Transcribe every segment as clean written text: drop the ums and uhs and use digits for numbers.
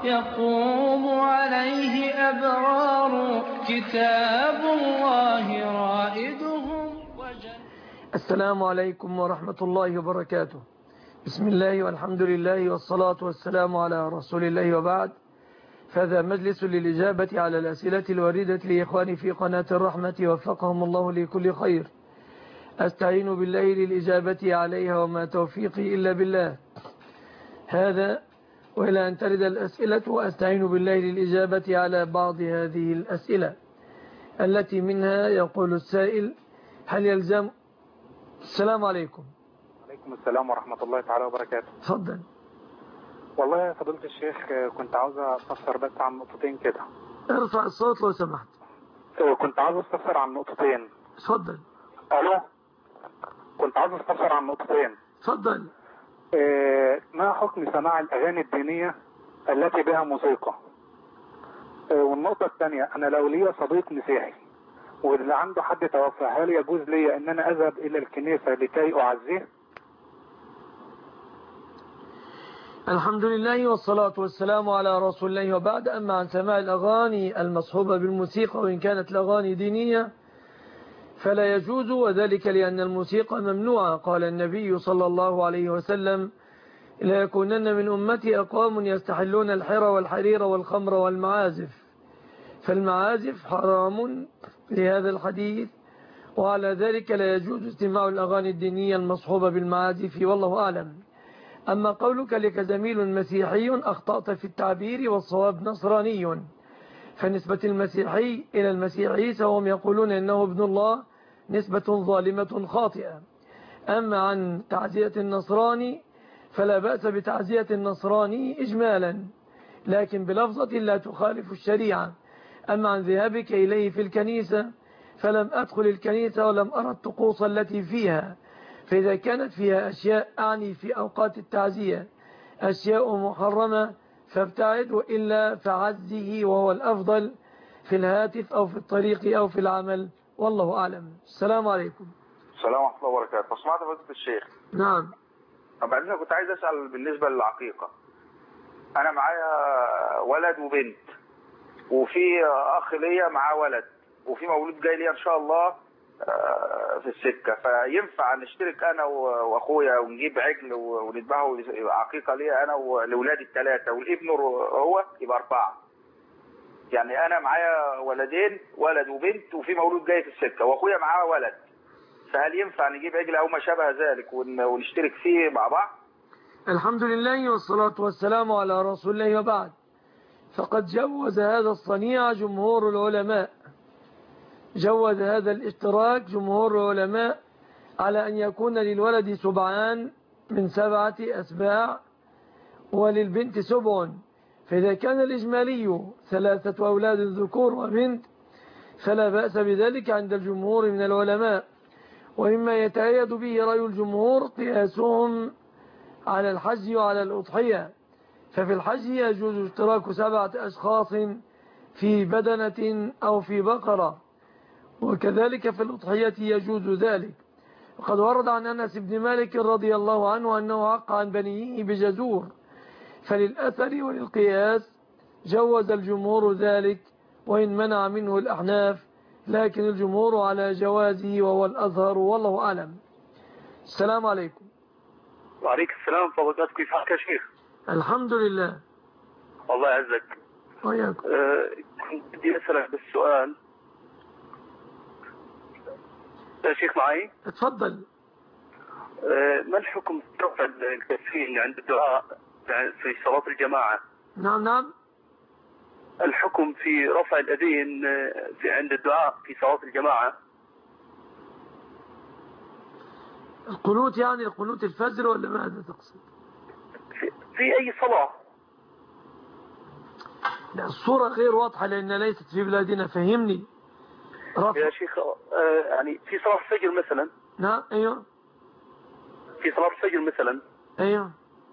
يقوم عليه أبرار كتاب الله رائدهم. السلام عليكم ورحمة الله وبركاته. بسم الله والحمد لله والصلاة والسلام على رسول الله، وبعد، فهذا مجلس للإجابة على الأسئلة الواردة لإخواني في قناة الرحمة وفقهم الله لكل خير. أستعين بالله للإجابة عليها وما توفيقي إلا بالله. هذا وإلى أن ترد الأسئلة، وأستعين بالله للإجابة على بعض هذه الأسئلة التي منها يقول السائل: هل يلزم... السلام عليكم. عليكم السلام ورحمة الله تعالى وبركاته. تفضل. والله يا فضيلة الشيخ، كنت عاوز أستفسر بس عن نقطتين كده. ارفع الصوت لو سمحت. كنت عاوز أستفسر عن نقطتين. تفضل. ألو. كنت عاوز أستفسر عن نقطتين. تفضل. ما حكم سماع الأغاني الدينية التي بها موسيقى؟ والنقطة الثانية، أنا لو لي صديق مسيحي واللي عنده حد توفى، هل يجوز لي أن أنا أذهب إلى الكنيسة لكي أعزيه؟ الحمد لله والصلاة والسلام على رسول الله، وبعد. أما عن سماع الأغاني المصحوبة بالموسيقى وإن كانت الأغاني دينية فلا يجوز، وذلك لأن الموسيقى ممنوعة. قال النبي صلى الله عليه وسلم: لا يكونن من أمتي أقوام يستحلون الحر والحرير والخمر والمعازف. فالمعازف حرام لهذا الحديث، وعلى ذلك لا يجوز استماع الأغاني الدينية المصحوبة بالمعازف، والله أعلم. أما قولك لك زميل مسيحي، أخطأت في التعبير، والصواب نصراني. فنسبة المسيحي إلى المسيحي سواء يقولون إنه ابن الله نسبة ظالمة خاطئة. أما عن تعزية النصراني فلا بأس بتعزية النصراني إجمالا، لكن بلفظة لا تخالف الشريعة. أما عن ذهابك إليه في الكنيسة فلم أدخل الكنيسة ولم أرى الطقوس التي فيها، فإذا كانت فيها أشياء، أعني في أوقات التعزية، أشياء محرمة فابتعد، وإلا فعزه وهو الأفضل في الهاتف أو في الطريق أو في العمل، والله أعلم. السلام عليكم. السلام ورحمة الله وبركاته. سمعت فضيلة الشيخ؟ نعم. بعدين كنت عايز أسأل بالنسبة للعقيقة. أنا معايا ولد وبنت، وفي أخ ليا معاه ولد، وفي مولود جاي لي إن شاء الله في السكة، فينفع نشترك أنا وأخويا ونجيب عجل ونذبحه عقيقة ليا أنا ولولادي الثلاثة، والابن هو يبقى 4. يعني أنا معايا ولدين، ولد وبنت، وفي مولود جاي في السكة، وأخويا معاه ولد، فهل ينفع نجيب عجل أو ما شابه ذلك ونشترك فيه مع بعض؟ الحمد لله والصلاة والسلام على رسول الله، وبعد. فقد جوز هذا الصنيع جمهور العلماء، جوز هذا الاشتراك جمهور العلماء على أن يكون للولد سبعان من 7 أسباع، وللبنت 7. فإذا كان الإجمالي 3 أولاد ذكور وبنت فلا بأس بذلك عند الجمهور من العلماء. ومما يتأيد به رأي الجمهور قياسهم على الحج وعلى الأضحية. ففي الحج يجوز اشتراك 7 أشخاص في بدنة أو في بقرة، وكذلك في الأضحية يجوز ذلك. وقد ورد عن أنس بن مالك رضي الله عنه أنه عق عن بنيه بجزور. فللأثر وللقياس جوز الجمهور ذلك، وإن منع منه الأحناف، لكن الجمهور على جوازه وهو الأظهر، والله أعلم. السلام عليكم. وعليكم السلام. فضلات كيف حالك يا شيخ؟ الحمد لله. الله يعزك. وياكم. كنت بدي أسألك بالسؤال يا شيخ معي؟ اتفضل. ما الحكم في رفع الكفين عند الدعاء في صلاة الجماعة؟ نعم نعم. الحكم في رفع اليدين عند الدعاء في صلاة الجماعة. القنوت، يعني القنوت الفجر ولا ماذا تقصد؟ في أي صلاة؟ لا، الصورة غير واضحة لأن ليست في بلادنا، فهمني. يا شيخ يعني في صلاة الفجر مثلا. نعم. أيوه. في صلاة الفجر مثلا. أيوه.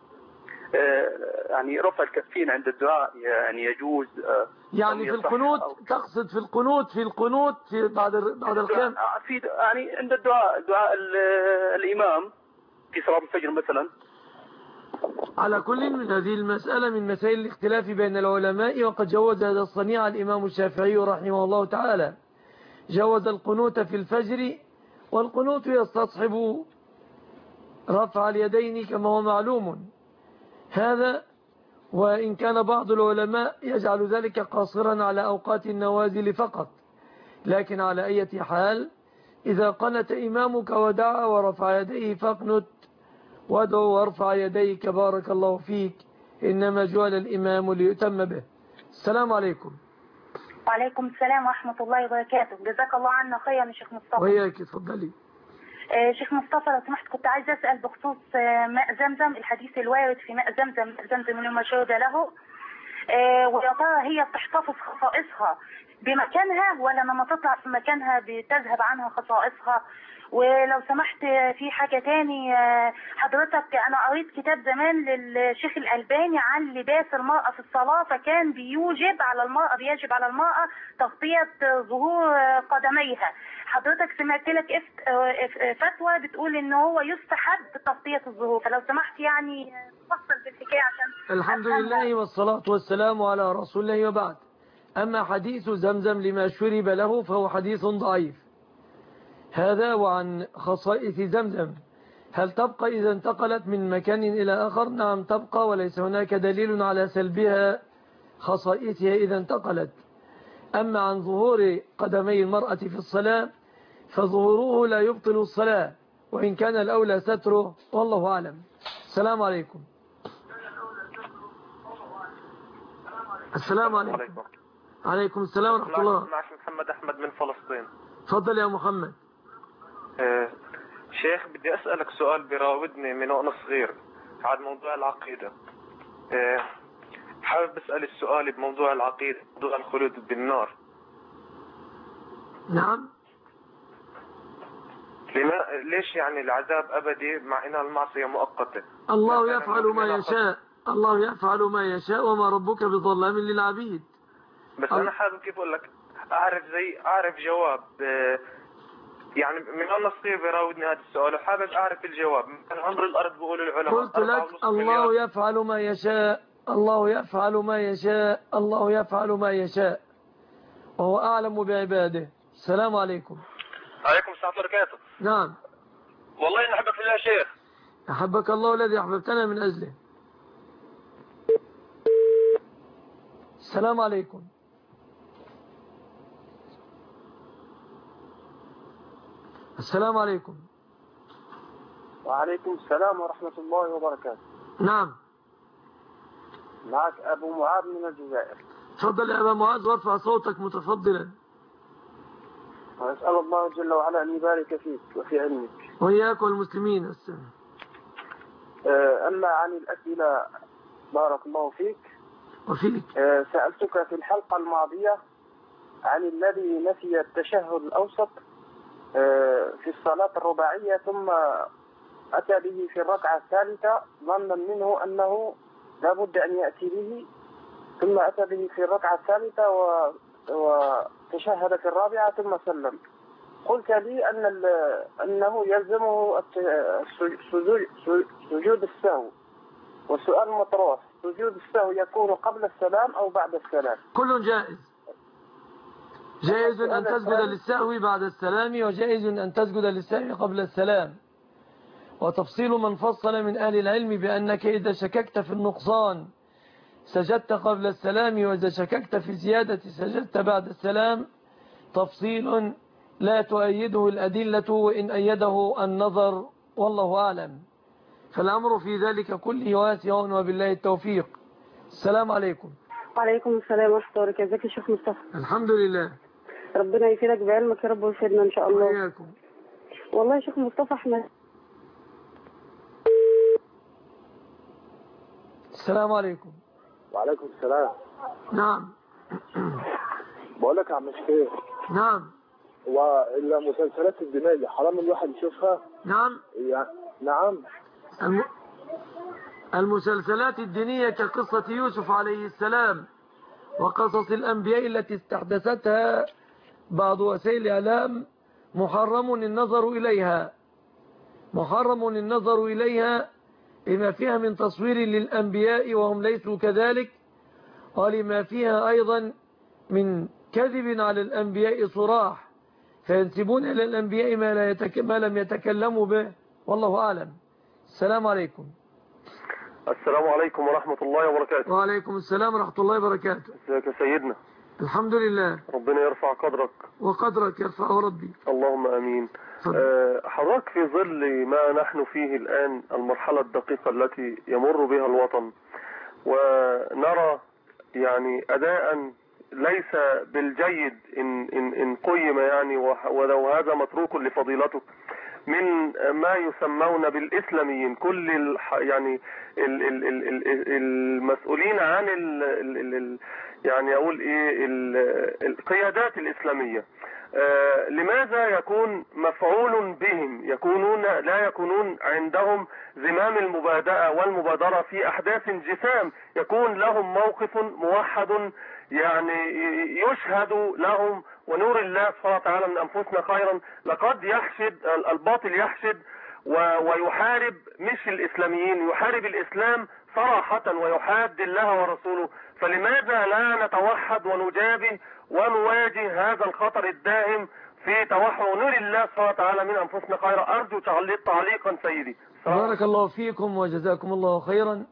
يعني رفع الكفين عند الدعاء يعني يجوز. يعني في القنوت تقصد في القنوت في بعد القيام. في يعني عند دعاء الإمام في صلاة الفجر مثلا. على كل من هذه المسألة من مسائل الاختلاف بين العلماء، وقد جوز هذا الصنيع الإمام الشافعي رحمه الله تعالى. جوز القنوت في الفجر، والقنوت يستصحب رفع اليدين كما هو معلوم هذا، وإن كان بعض العلماء يجعل ذلك قاصرا على أوقات النوازل فقط. لكن على أي حال إذا قنت إمامك ودعا ورفع يديه فاقنت وادعو وارفع يديك بارك الله فيك، إنما جعل الإمام ليؤتم به. السلام عليكم. وعليكم السلام ورحمة الله وبركاته. جزاك الله عنا خيرا يا شيخ مصطفى. وياك اتفضلي. شيخ مصطفى لو سمحت كنت عايز أسأل بخصوص ماء زمزم، الحديث الوارد في ماء زمزم، زمزم من شرب له، ويا ترى هي بتحتفظ خصائصها بمكانها ولا لما تطلع في مكانها بتذهب عنها خصائصها؟ ولو سمحت في حاجة تاني، حضرتك أنا قريت كتاب زمان للشيخ الألباني عن لباس المرأة في الصلاة، فكان بيجب على المرأة تغطية ظهور قدميها. حضرتك سمعت لك فتوى بتقول إن هو يستحب تغطية الظهور، فلو سمحت يعني تفصل بالحكاية عشان الحمد لله والصلاة والسلام على رسول الله وبعد. أما حديث زمزم لما شرب له فهو حديث ضعيف هذا. وعن خصائص زمزم، هل تبقى إذا انتقلت من مكان إلى آخر؟ نعم تبقى، وليس هناك دليل على سلبها خصائصها إذا انتقلت. أما عن ظهور قدمي المرأة في الصلاة فظهوره لا يبطل الصلاة، وإن كان الأولى ستره، والله أعلم. السلام عليكم. السلام عليكم. عليكم السلام ورحمة الله. معك محمد أحمد من فلسطين. تفضل يا محمد. شيخ بدي أسألك سؤال براودني من وأنا صغير عن موضوع العقيدة. حابب أسأل السؤال بموضوع العقيدة، موضوع الخلود بالنار. نعم. ليش يعني العذاب أبدي مع إن المعصية مؤقتة؟ الله يفعل ما يشاء، الله يفعل ما يشاء وما ربك بظلام للعبيد. بس أنا حابب كيف أقول لك أعرف جواب، يعني من أنا صغير براودني هذا السؤال وحابب أعرف الجواب. من عمر الأرض بقول العلماء قلت لك الله يفعل ما يشاء، الله يفعل ما يشاء، الله يفعل ما يشاء، وهو أعلم بعباده. السلام عليكم. عليكم السلام ورحمة الله وبركاته. نعم. والله إن أحبك في الله يا شيخ. أحبك الله الذي أحببتنا من أجله. السلام عليكم. السلام عليكم. وعليكم السلام ورحمة الله وبركاته. نعم. معك أبو معاذ من الجزائر. تفضل يا أبا معاذ وارفع صوتك متفضلا. وأسأل الله جل وعلا أن يبارك فيك وفي علمك. وإياك والمسلمين. السلام. أما عن الأسئلة بارك الله فيك وفيك. سألتك في الحلقة الماضية عن الذي نسي التشهد الأوسط في الصلاة الرباعية ثم أتى به في الركعة الثالثة ظنا منه أنه لابد أن يأتي به، ثم أتى به في الركعة الثالثة وتشهد في الرابعة ثم سلم. قلت لي أنه يلزمه سجود السهو، والسؤال مطروح: سجود السهو يكون قبل السلام أو بعد السلام؟ كل جائز. جائز أن تسجد للسهو بعد السلام، وجائز أن تسجد للسهو قبل السلام. وتفصيل من فصل من أهل العلم بأنك إذا شككت في النقصان سجدت قبل السلام، وإذا شككت في زيادة سجدت بعد السلام، تفصيل لا تؤيده الأدلة وإن أيده النظر، والله أعلم. فالأمر في ذلك كله واسع وبالله التوفيق. السلام عليكم. وعليكم السلام ورحمة الله وبركاته. ازيك يا شيخ مصطفى؟ الحمد لله. ربنا يفيدك بعلمك يا رب ويفيدنا إن شاء الله. وإياكم. والله يا شيخ مصطفى احنا. السلام عليكم. وعليكم السلام. نعم. بقول لك يا عم الشيخ. نعم. والمسلسلات الدينية حرام الواحد يشوفها؟ نعم. نعم. المسلسلات الدينية كقصة يوسف عليه السلام وقصص الأنبياء التي استحدثتها بعض وسائل الإعلام محرم النظر إليها، محرم النظر إليها لما فيها من تصوير للأنبياء وهم ليسوا كذلك، ولما فيها أيضا من كذب على الأنبياء صراح، فينسبون إلى الأنبياء ما لم يتكلموا به، والله أعلم. السلام عليكم. السلام عليكم ورحمة الله وبركاته. وعليكم السلام ورحمة الله وبركاته. ازيك يا سيدنا؟ الحمد لله. ربنا يرفع قدرك. وقدرك يرفعه ربي. اللهم امين. حضرتك في ظل ما نحن فيه الآن، المرحلة الدقيقة التي يمر بها الوطن، ونرى يعني أداء ليس بالجيد إن قيم يعني، ولو هذا متروك لفضيلتك، من ما يسمون بالإسلاميين، كل يعني المسؤولين عن يعني أقول إيه القيادات الإسلامية، لماذا يكون مفعول بهم، لا يكونون عندهم زمام المبادئة والمبادرة في أحداث جسام، يكون لهم موقف موحد يعني يشهد لهم، ونور الله سبحانه وتعالى من أنفسنا خيرا. لقد يحشد الباطل، يحشد ويحارب مش الإسلاميين، يحارب الإسلام صراحة ويحاد الله ورسوله. فلماذا لا نتوحد ونجابه ونواجه هذا الخطر الدائم في توحد نور الله سبحانه وتعالى من أنفسنا خيرا؟ أرجو تعليقا سيدي. بارك الله فيكم وجزاكم الله خيرا.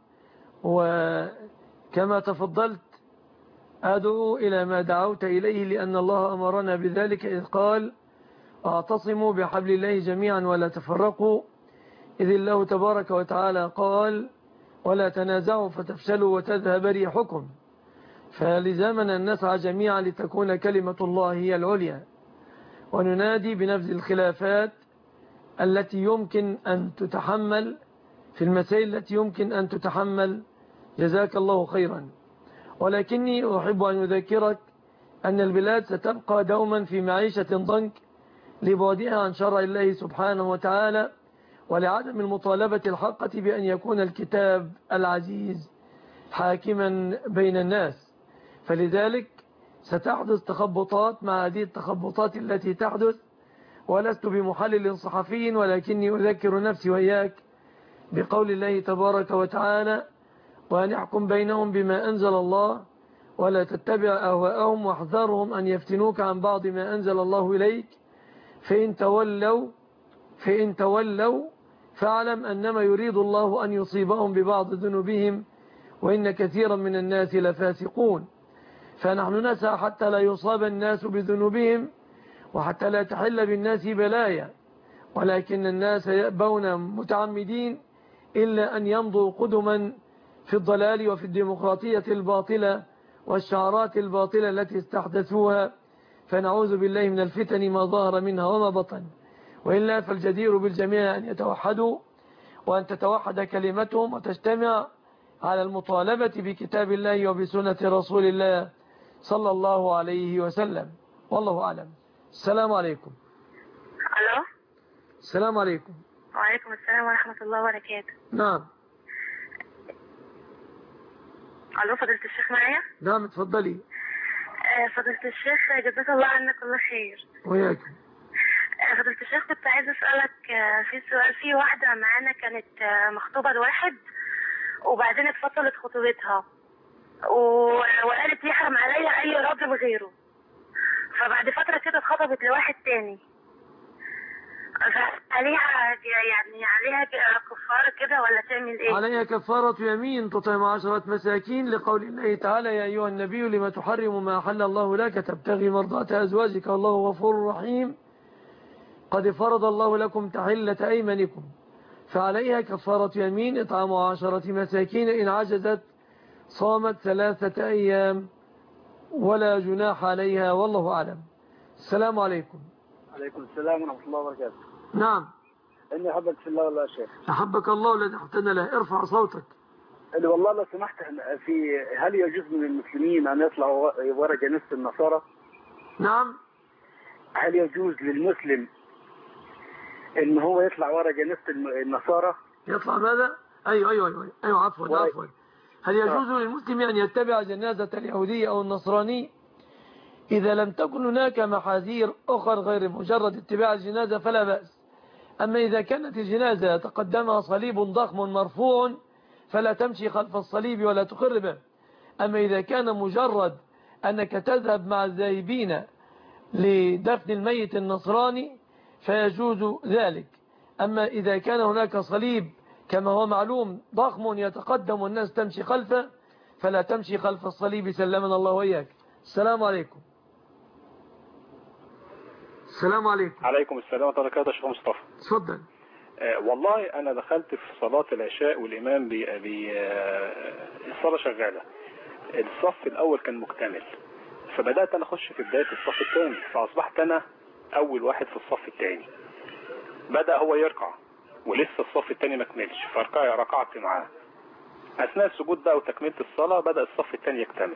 وكما تفضلت أدعو إلى ما دعوت إليه، لأن الله أمرنا بذلك إذ قال: اعتصموا بحبل الله جميعا ولا تفرقوا، إذ الله تبارك وتعالى قال: ولا تنازعوا فتفشلوا وتذهب ريحكم. فلزمنا أن نسعى جميعا لتكون كلمة الله هي العليا، وننادي بنبذ الخلافات التي يمكن أن تتحمل، في المسائل التي يمكن أن تتحمل. جزاك الله خيرا. ولكني أحب أن أذكرك أن البلاد ستبقى دوما في معيشة ضنك لبعدها عن شرع الله سبحانه وتعالى، ولعدم المطالبة الحقة بأن يكون الكتاب العزيز حاكما بين الناس. فلذلك ستحدث تخبطات مع هذه التخبطات التي تحدث، ولست بمحلل صحفي، ولكني أذكر نفسي وإياك بقول الله تبارك وتعالى: وأن يحكم بينهم بما أنزل الله ولا تتبع أهواءهم واحذرهم أن يفتنوك عن بعض ما أنزل الله إليك فإن تولوا فاعلم أنما يريد الله أن يصيبهم ببعض ذنوبهم وإن كثيرا من الناس لفاسقون. فنحن نسعى حتى لا يصاب الناس بذنوبهم وحتى لا تحل بالناس بلايا، ولكن الناس يأبون متعمدين إلا أن يمضوا قدما في الضلال وفي الديمقراطية الباطلة والشعارات الباطلة التي استحدثوها. فنعوذ بالله من الفتن ما ظهر منها وما بطن. وإلا فالجدير بالجميع أن يتوحدوا، وأن تتوحد كلمتهم وتجتمع على المطالبة بكتاب الله وبسنة رسول الله صلى الله عليه وسلم، والله أعلم. السلام عليكم. ألو. السلام عليكم. وعليكم السلام ورحمة الله وبركاته. نعم. ألو، فضيلة الشيخ معايا؟ نعم، اتفضلي. فضيلة الشيخ جزاك الله عنك كل خير. وياكم. فضيلة الشيخ كنت عايزة أسألك في سؤال. في واحدة معانا كانت مخطوبة لواحد، وبعدين اتفصلت خطوبتها وقالت يحرم عليا أي راجل غيره، فبعد فترة كده اتخطبت لواحد تاني. عليها كفارة كده ولا تعمل ايه؟ عليها كفارة يمين تطعم 10 مساكين، لقول الله تعالى: يا أيها النبي لما تحرم ما أحل الله لك تبتغي مرضات أزواجك والله غفور رحيم، قد فرض الله لكم تحلة أيمانكم. فعليها كفارة يمين إطعام 10 مساكين، إن عجزت صامت 3 أيام ولا جناح عليها، والله أعلم. السلام عليكم. عليكم السلام ورحمة الله وبركاته. نعم. إني أحبك في الله والله يا شيخ. أحبك الله الذي أحببتنا له. ارفع صوتك. والله لو سمحت، هل يجوز من المسلمين أن يطلعوا ورا جنازة النصارى؟ نعم. هل يجوز للمسلم إن هو يطلع ورا جنازة النصارى؟ يطلع ماذا؟ أيوة عفوا. هل يجوز للمسلم أن يتبع جنازة اليهودي أو النصراني؟ إذا لم تكن هناك محاذير أخرى غير مجرد اتباع الجنازة فلا بأس. أما إذا كانت الجنازة تقدمها صليب ضخم مرفوع فلا تمشي خلف الصليب ولا تقر به. أما إذا كان مجرد أنك تذهب مع الذاهبين لدفن الميت النصراني فيجوز ذلك. أما إذا كان هناك صليب كما هو معلوم ضخم يتقدم والناس تمشي خلفه فلا تمشي خلف الصليب. سلمنا الله وإياك. السلام عليكم. السلام عليكم. عليكم السلام ورحمة الله وبركاته. شيخ مصطفى تفضل. والله أنا دخلت في صلاة العشاء والإمام الصلاة شغالة، الصف الأول كان مكتمل، فبدأت أنا أخش في بداية الصف الثاني، فأصبحت أنا أول واحد في الصف الثاني. بدأ هو يركع ولسه الصف الثاني ما كملش، فركعت معاه. أثناء السجود بقى وتكملة الصلاة بدأ الصف الثاني يكتمل.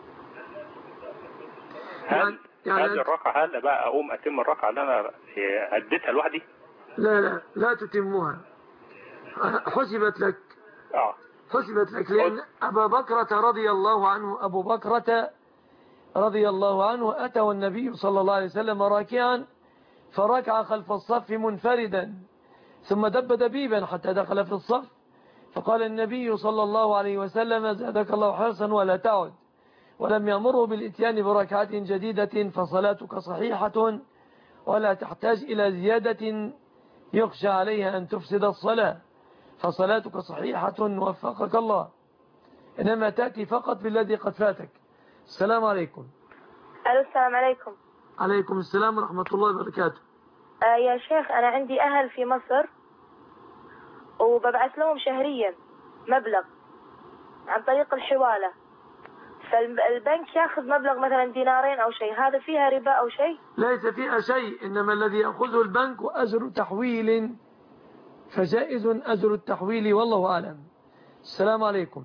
هل هذه الركعة هل بقى أقوم أتم الركعة اللي أنا أديتها لوحدي؟ لا تتمها، حسبت لك. حسبت لك لأن أبا بكرة رضي الله عنه أتى النبي صلى الله عليه وسلم راكعا فركع خلف الصف منفردا ثم دب دبيبا حتى دخل في الصف، فقال النبي صلى الله عليه وسلم زادك الله حرصا ولا تعد، ولم يأمره بالاتيان بركعة جديدة، فصلاتك صحيحة ولا تحتاج إلى زيادة يخشى عليها أن تفسد الصلاة، فصلاتك صحيحة وفقك الله، إنما تأتي فقط بالذي قد فاتك. السلام عليكم. السلام عليكم. عليكم السلام ورحمة الله وبركاته. يا شيخ أنا عندي أهل في مصر وببعث لهم شهريا مبلغ عن طريق الحوالة، فالبنك ياخذ مبلغ مثلا دينارين أو شيء، هذا فيها ربا أو شيء؟ ليس فيها شيء، إنما الذي يأخذه البنك أجر تحويل، فجائز أجر التحويل والله أعلم. السلام عليكم.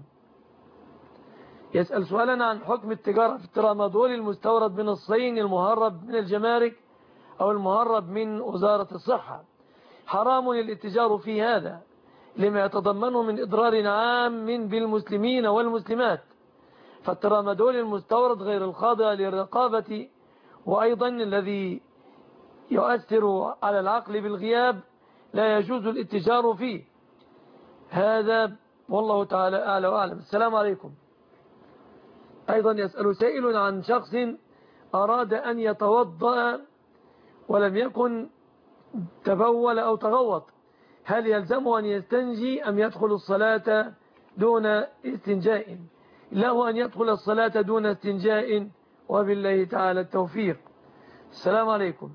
يسأل سؤالنا عن حكم التجارة في الترامادول المستورد من الصين المهرب من الجمارك أو المهرب من وزارة الصحة. حرام الاتجار في هذا لما يتضمنه من إضرار عام بالمسلمين والمسلمات، فالترامادول المستورد غير الخاضع للرقابة وأيضا الذي يؤثر على العقل بالغياب لا يجوز الاتجار فيه، هذا والله تعالى أعلى وأعلم. السلام عليكم. أيضا يسأل سائل عن شخص أراد أن يتوضأ ولم يكن تبول أو تغوط، هل يلزمه أن يستنجي أم يدخل الصلاة دون استنجاء؟ له أن يدخل الصلاة دون استنجاء، وبالله تعالى التوفيق. السلام عليكم.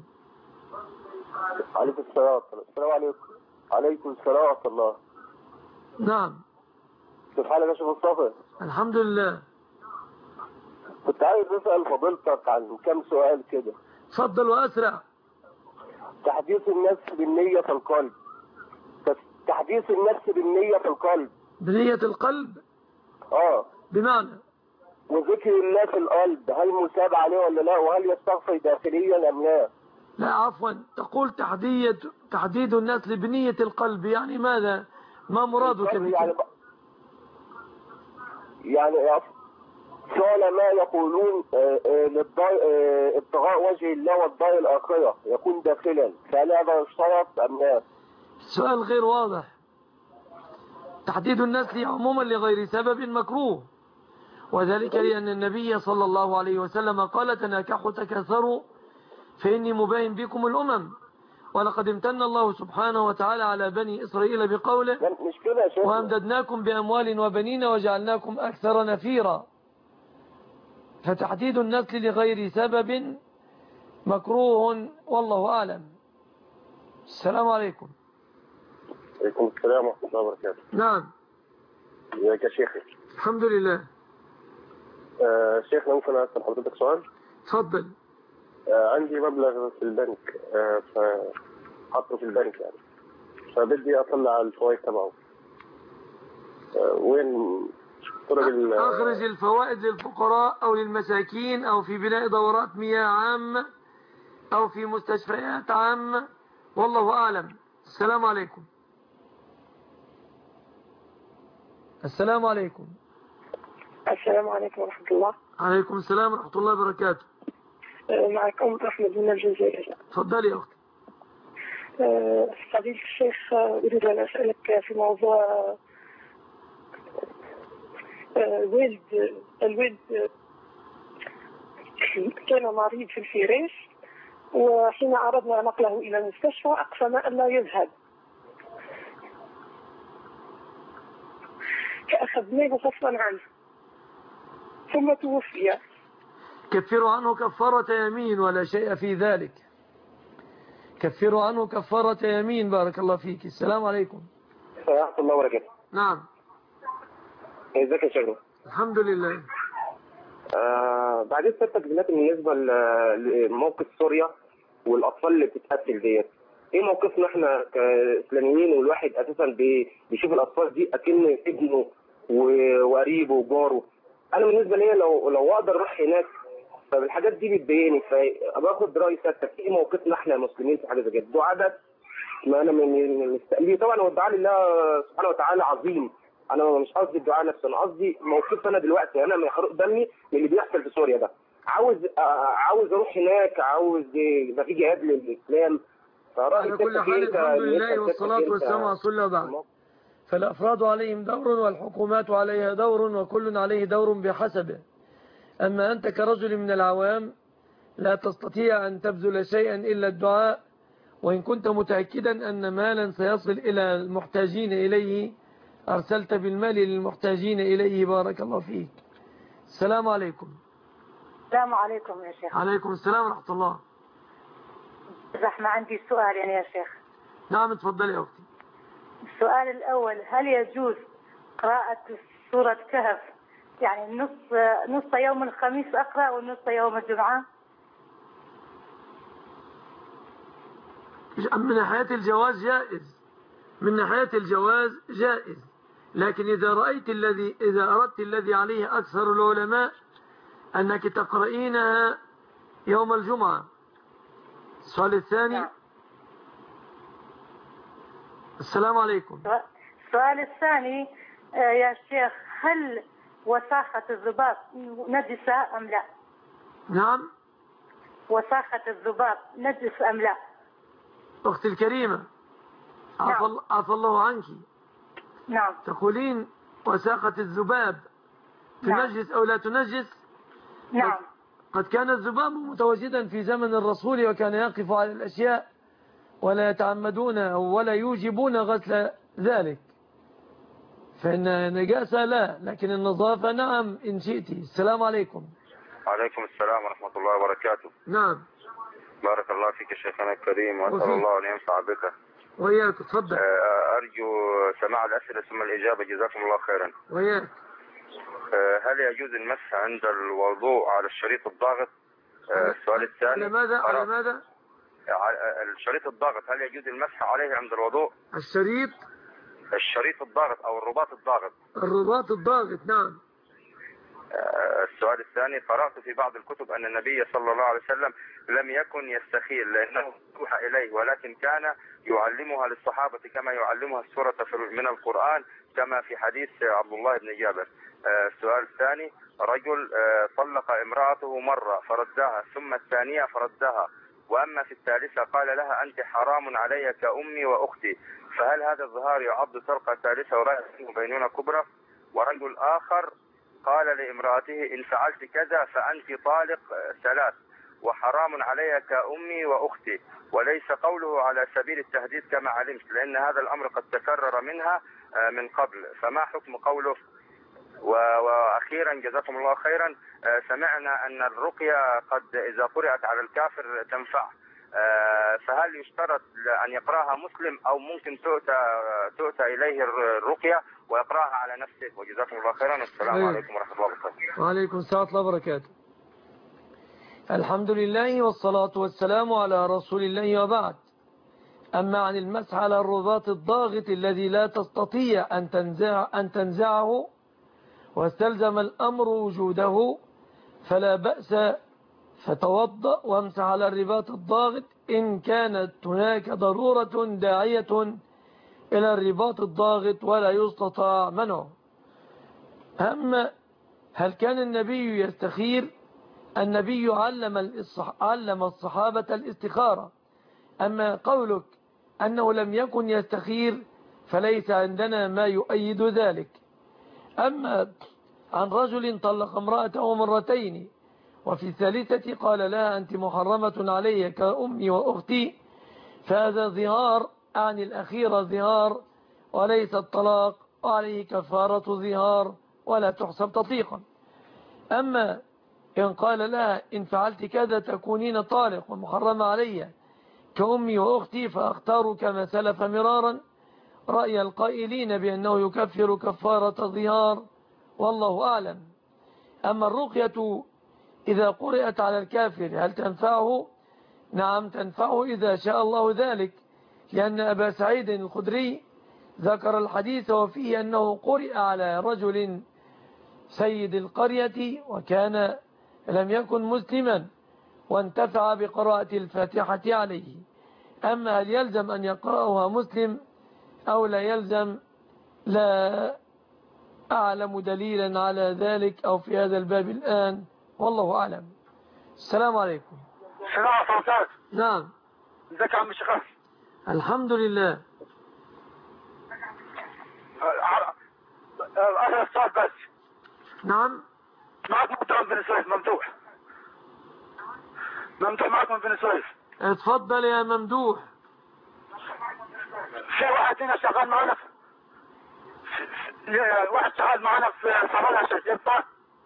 عليكم السلام. السلام عليكم. عليكم السلام ورحمة الله. نعم. كيف حالك يا شيخ مصطفى؟ الحمد لله. كنت عايز أسأل فضيلتك عن كم سؤال كده. تفضل وأسرع. تحديث النفس بالنية في القلب. تحديث النفس بالنية في القلب. بنية القلب؟ بمعنى وذكر الله في القلب هل مساب عليه ولا لا، وهل يستغفر داخليا أم لا؟ لا عفوا، تقول تحديد الناس لبنية القلب، يعني ماذا؟ ما مرادك بك؟ يعني فعل ما يقولون ابتغاء وجه الله والدار الآخرة يكون داخلا، فهل هذا يشترط أم لا؟ السؤال غير واضح. تحديد النسل عموما لغير سبب مكروه، وذلك لأن النبي صلى الله عليه وسلم قال تناكحوا تكاثروا فإني مباين بكم الأمم، ولقد امتن الله سبحانه وتعالى على بني إسرائيل بقوله وأمددناكم بأموال وبنين وجعلناكم أكثر نفيرا، فتحديد النسل لغير سبب مكروه والله أعلم. السلام عليكم. عليكم السلام ورحمة الله وبركاته. نعم. ازيك يا شيخي؟ الحمد لله. شيخنا ممكن أسأل حضرتك سؤال؟ تفضل. عندي مبلغ في البنك، فحطه في البنك يعني، فبدي أطلع الفوائد تبعه، وين طرق أخرج الفوائد للفقراء أو للمساكين أو في بناء دورات مياه عامة أو في مستشفيات عامة، والله أعلم. السلام عليكم. السلام عليكم. السلام عليكم ورحمة الله. عليكم السلام ورحمة الله وبركاته. معك أم أحمد من الجزائر. تفضلي يا أختي. فضيلة الشيخ، أريد أن أسألك في موضوع الولد كان مريض في الفراش، وحين أردنا نقله إلى المستشفى أقسم أن لا يذهب، فأخذناه غصبا عنه ثم توفي. كفروا عنه كفارة يمين ولا شيء في ذلك. كفروا عنه كفارة يمين. بارك الله فيك. السلام عليكم ورحمة الله وبركاته. نعم. ازيك يا شيخ؟ الحمد لله. بعدين سيادتك دلوقتي بالنسبة لموقف سوريا والأطفال اللي بتتقتل ديت، ايه موقفنا احنا كإسلاميين؟ والواحد أساسا بيشوف الأطفال دي أكنه ابنه وقريبه وجاره. أنا بالنسبة لي لو أقدر أروح هناك، فالحاجات دي بتضايقني، فباخد رأي سيادتك ايه موقفنا احنا المسلمين في حاجة زي كده؟ الدعاء ده، ما أنا مستقبلي طبعا، هو الدعاء لله سبحانه وتعالى عظيم. انا مش قصدي الدعاء نفسه، انا قصدي موقف انا دلوقتي، انا محروق دمي من اللي بيحصل في سوريا ده، عاوز اروح هناك، عاوز يبقى في جهاد للاسلام. على كل حال الحمد لله والصلاة والسلام على رسول الله. بعد فالافراد عليهم دور والحكومات عليها دور، وكل عليه دور بحسبه. اما انت كرجل من العوام لا تستطيع ان تبذل شيئا الا الدعاء، وان كنت متأكدا ان مالا سيصل الى المحتاجين اليه أرسلت بالمال للمحتاجين إليه. بارك الله فيك. السلام عليكم. السلام عليكم يا شيخ. عليكم السلام ورحمة الله. زحمة، عندي سؤال يا شيخ. نعم اتفضلي يا أختي. السؤال الأول، هل يجوز قراءة سورة كهف، يعني نص يوم الخميس أقرأ ونص يوم الجمعة؟ من ناحية الجواز جائز، من ناحية الجواز جائز، لكن إذا أردت الذي عليه أكثر العلماء أنك تقرأينها يوم الجمعة. السؤال الثاني. السلام عليكم. السؤال الثاني يا شيخ، هل وساخة الذباب نجسة أم لا؟ نعم. وساخة الذباب نجس أم لا؟ أختي الكريمة، عفى الله عنك. نعم. تقولين وساقة الذباب تنجس أو لا تنجس؟ نعم. قد كان الذباب متواجدا في زمن الرسول، وكان يقف على الأشياء ولا يتعمدون ولا يوجبون غسل ذلك، فإن نجاسة لا، لكن النظافة نعم إن شئت. السلام عليكم. عليكم السلام ورحمة الله وبركاته. نعم. بارك الله فيك شيخنا الكريم، وأسأل الله أن ينفع بك. وإياك. تفضل. أرجو سماع الأسئلة ثم الإجابة، جزاكم الله خيرا. وإياك. هل يجوز المسح عند الوضوء على الشريط الضاغط؟ السؤال الثاني. على ماذا؟ على ماذا؟ الشريط الضاغط، هل يجوز المسح عليه عند الوضوء؟ الشريط الضاغط أو الرباط الضاغط. الرباط الضاغط، نعم. السؤال الثاني، قرأت في بعض الكتب أن النبي صلى الله عليه وسلم لم يكن يستخيل لأنه يوحى إليه، ولكن كان يعلمها للصحابة كما يعلمها السورة من القرآن، كما في حديث عبد الله بن جابر. السؤال الثاني، رجل طلق امرأته مرة فردها، ثم الثانية فردها، وأما في الثالثة قال لها أنت حرام علي كأمي وأختي، فهل هذا الظهار يعد طلقة ثالثة ورأي بينونة كبرى؟ ورجل آخر قال لامرأته إن فعلت كذا فأنت طالق ثلاث، وحرام علي كأمي وأختي، وليس قوله على سبيل التهديد كما علمت، لأن هذا الأمر قد تكرر منها من قبل، فما حكم قوله؟ وأخيرا جزاكم الله خيرا، سمعنا أن الرقية قد إذا قرأت على الكافر تنفع، فهل يشترط أن يقرأها مسلم أو ممكن تؤتى إليه الرقية ويقرأها على نفسه؟ وجزاكم الله خيرا، والسلام عليكم ورحمة الله وبركاته. وعليكم السلام ورحمة الله وبركاته. الحمد لله والصلاة والسلام على رسول الله، وبعد. أما عن المسح على الرباط الضاغط الذي لا تستطيع أن تنزعه واستلزم الأمر وجوده فلا بأس، فتوضأ وامسح على الرباط الضاغط إن كانت هناك ضرورة داعية إلى الرباط الضاغط ولا يستطاع منعه. أما هل كان النبي يستخير؟ النبي علم الصحابة الاستخارة. أما قولك أنه لم يكن يستخير فليس عندنا ما يؤيد ذلك. أما عن رجل طلق امرأته مرتين وفي الثالثة قال لها أنت محرمة علي كأمي وأختي، فهذا ظهار عن الأخيرة ظهار وليس الطلاق، وعليه كفارة ظهار ولا تحسب تطليقا. أما إن قال لها إن فعلت كذا تكونين طالق ومحرمة علي كأمي وأختي، فأختار كما سلف مرارا رأي القائلين بأنه يكفر كفارة ظهار والله أعلم. أما الرقية إذا قرأت على الكافر هل تنفعه؟ نعم تنفعه إذا شاء الله ذلك، لأن أبا سعيد الخدري ذكر الحديث وفيه أنه قرأ على رجل سيد القرية وكان لم يكن مسلما وانتفع بقراءة الفاتحة عليه. أما هل يلزم أن يقرأها مسلم أو لا يلزم؟ لا أعلم دليلا على ذلك أو في هذا الباب الآن، والله أعلم. السلام عليكم. السلام عليكم. نعم. ازيك يا عم الشيخ؟ الحمد لله. أنا السؤال بس. نعم. معك مقترن بن سويف ممدوح. معك من بن سويف. اتفضل يا ممدوح. في واحد هنا شغال معنا واحد شغال معنا في صمالة شجرة.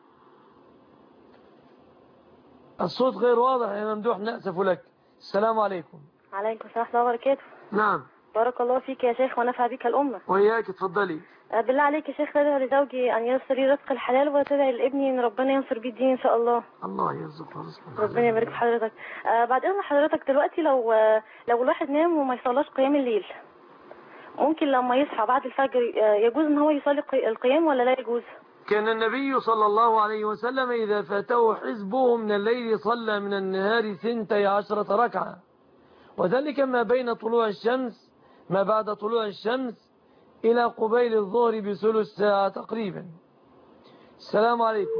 الصوت غير واضح يا ممدوح، نأسف لك. السلام عليكم. عليكم السلام ورحمة الله وبركاته. نعم. بارك الله فيك يا شيخ ونفع بك الأمة. وإياك، اتفضلي. بالله عليك يا شيخ ندعو لزوجي أن ييسر لي رزق الحلال وتدعي لابني أن ربنا ينصر بيه الدين إن شاء الله. الله يرزقه رزقا. ربنا يبارك في حضرتك. بعد إذن حضرتك دلوقتي لو الواحد نام وما يصلاش قيام الليل، ممكن لما يصحى بعد الفجر يجوز ان هو يصلي القيام ولا لا يجوز؟ كان النبي صلى الله عليه وسلم إذا فاته حزبه من الليل صلى من النهار 12 ركعة، وذلك ما بين طلوع الشمس ما بعد طلوع الشمس إلى قبيل الظهر بثلث ساعة تقريبا. السلام عليكم.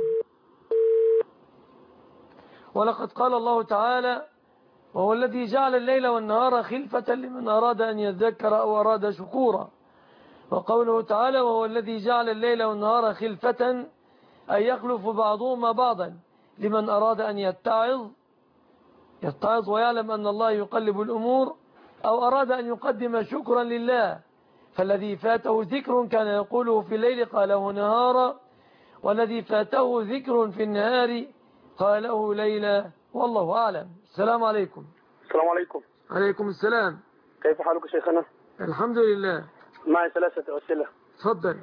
ولقد قال الله تعالى وهو الذي جعل الليل والنهار خلفة لمن أراد أن يذكر أو أراد شكورا. وقوله تعالى وهو الذي جعل الليل والنهار خلفة أي يخلف بعضهما بعضا لمن أراد أن يتعظ ويعلم أن الله يقلب الأمور، أو أراد أن يقدم شكرا لله، فالذي فاته ذكر كان يقوله في الليل قاله نهارا، والذي فاته ذكر في النهار قاله ليلا، والله أعلم. السلام عليكم. السلام عليكم. عليكم السلام. كيف حالك شيخنا؟ الحمد لله. معي 3 أسئلة. تفضل.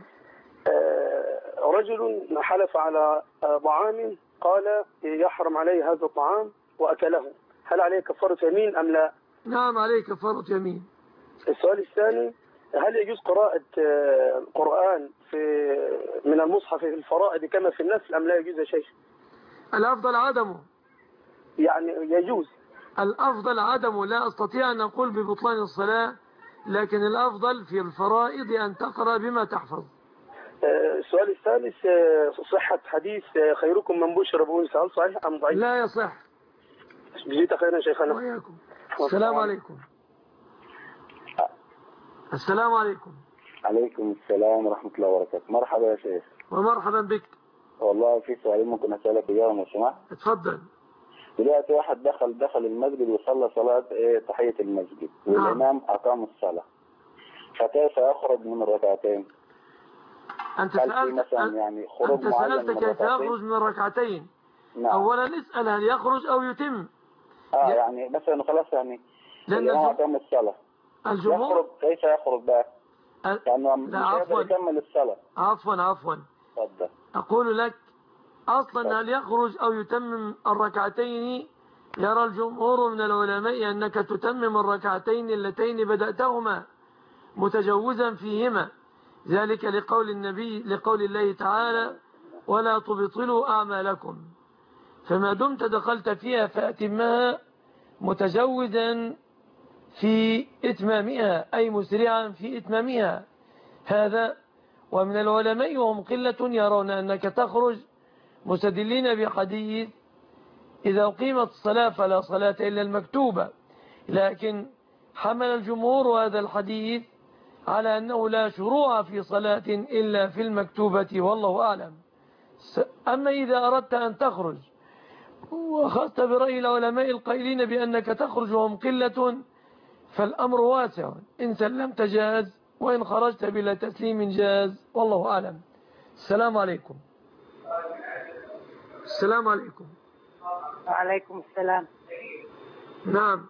رجل حلف على طعام قال يحرم عليه هذا الطعام وأكله، هل عليه كفارة يمين أم لا؟ نعم عليه كفارة يمين. السؤال الثاني، هل يجوز قراءة قرآن من المصحف في الفرائض كما في النفل أم لا يجوز يا شيخ؟ الأفضل عدمه. يعني يجوز. الأفضل عدمه، لا أستطيع أن أقول ببطلان الصلاة، لكن الأفضل في الفرائض أن تقرأ بما تحفظ. السؤال الثالث، صحة حديث خيركم من بشر بأنثى، هل صحيح أم ضعيف؟ لا يصح. جزيت خيرا شيخنا. وإياكم. السلام عليكم. السلام عليكم. عليكم السلام ورحمة الله وبركاته. مرحبا يا شيخ. ومرحبا بك. والله في سؤالين ممكن أسألك إياهم لو سمحت؟ اتفضل. دلوقتي واحد دخل المسجد وصلى صلاة تحية المسجد والإمام أقام الصلاة، فكيف يخرج من الركعتين؟ أنت سألت مثلا يعني خروج أنت سألت كيف يخرج من الركعتين. نعم. أولا اسأل هل يخرج أو يتم. يعني مثلا خلاص يعني الإمام أقام الصلاة، الجمهور كيف يخرج بقى؟ لأنه مش هيقدر يكمل الصلاة. عفوا تفضل. أقول لك أصلا هل يخرج أو يتمم الركعتين؟ يرى الجمهور من العلماء أنك تتمم الركعتين اللتين بدأتهما متجوزا فيهما، ذلك لقول الله تعالى ولا تبطلوا أعمالكم، فما دمت دخلت فيها فأتمها متجوزا في إتمامها أي مسرعا في إتمامها. هذا ومن العلماء وهم قلة يرون أنك تخرج مستدلين بحديث إذا أقيمت الصلاة فلا صلاة إلا المكتوبة، لكن حمل الجمهور هذا الحديث على أنه لا شروع في صلاة إلا في المكتوبة والله أعلم. أما إذا أردت أن تخرج وأخذت برأي العلماء القائلين بأنك تخرج وهم قلة فالأمر واسع، إن سلمت جاز وإن خرجت بلا تسليم جاز والله أعلم. السلام عليكم. السلام عليكم. وعليكم السلام. نعم.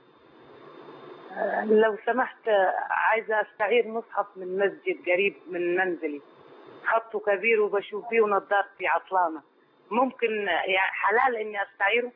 لو سمحت عايزة أستعير مصحف من مسجد قريب من منزلي، خطه كبير وبشوف فيه ونظارتي عطلانة، ممكن يعني حلال إني أستعيره؟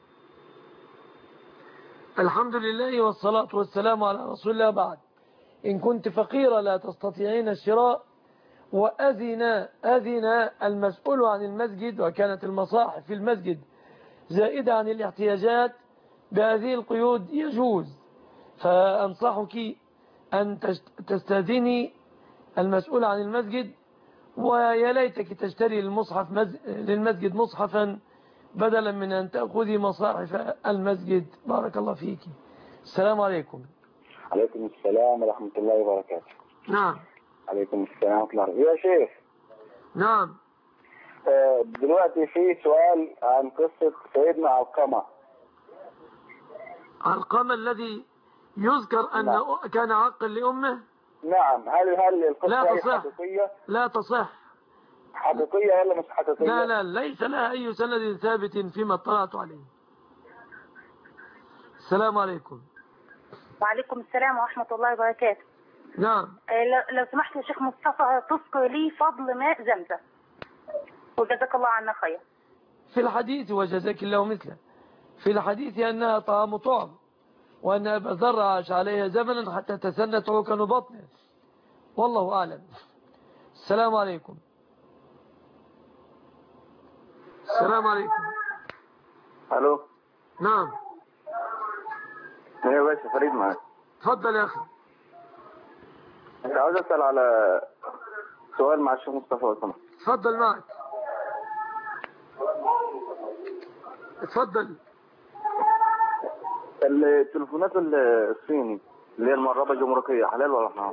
الحمد لله والصلاة والسلام على رسول الله. بعد، إن كنت فقيرة لا تستطيعين الشراء وأذن المسؤول عن المسجد وكانت المصاحف في المسجد زائدة عن الاحتياجات بهذه القيود يجوز، فأنصحك أن تستأذني المسؤول عن المسجد، ويا ليتك تشتري للمسجد مصحفا بدلا من أن تأخذي مصاحف المسجد. بارك الله فيك. السلام عليكم. عليكم السلام ورحمة الله وبركاته. نعم. عليكم السلام ورحمة الله. يا شيخ. نعم. دلوقتي في سؤال عن قصة سيدنا علقمة. علقمة الذي يذكر أنه كان عاقا لأمه. نعم. هل القصة لا تصح. حقيقية؟ لا تصح. حقيقية ولا مش حقيقية؟ لا ليس لها أي سند ثابت فيما اطلعت عليه. السلام عليكم. وعليكم السلام ورحمة الله وبركاته. نعم. لو سمحت يا شيخ مصطفى تذكر لي فضل ماء زمزم وجزاك الله عنا خير. في الحديث وجزاك الله مثله، في الحديث أنها طعام طعم، وأن أبا ذر عاش عليها زمنا حتى تسنت عكن بطنه، والله أعلم. السلام عليكم. السلام عليكم. الو. نعم. يا باشا فريد معاك. تفضل يا أخي. أنت عاوز أسأل على سؤال مع الشيخ مصطفى وسمح. تفضل معك. تفضل. التليفونات الصيني اللي هي المقربة جمركية حلال ولا حرام؟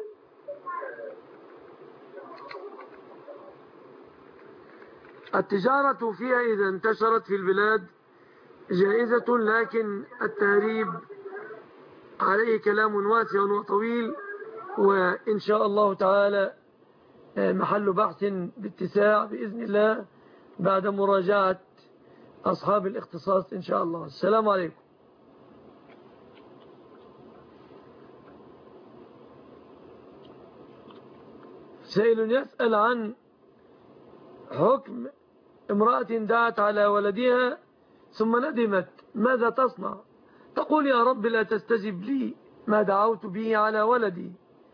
التجارة فيها إذا انتشرت في البلاد جائزة، لكن التهريب عليه كلام واسع وطويل، وإن شاء الله تعالى محل بحث باتساع بإذن الله بعد مراجعة أصحاب الاختصاص إن شاء الله. السلام عليكم. سائل يسأل عن حكم امرأة دعت على ولدها ثم ندمت، ماذا تصنع؟ تقول يا رب لا تستجب لي ما دعوت به على ولدي.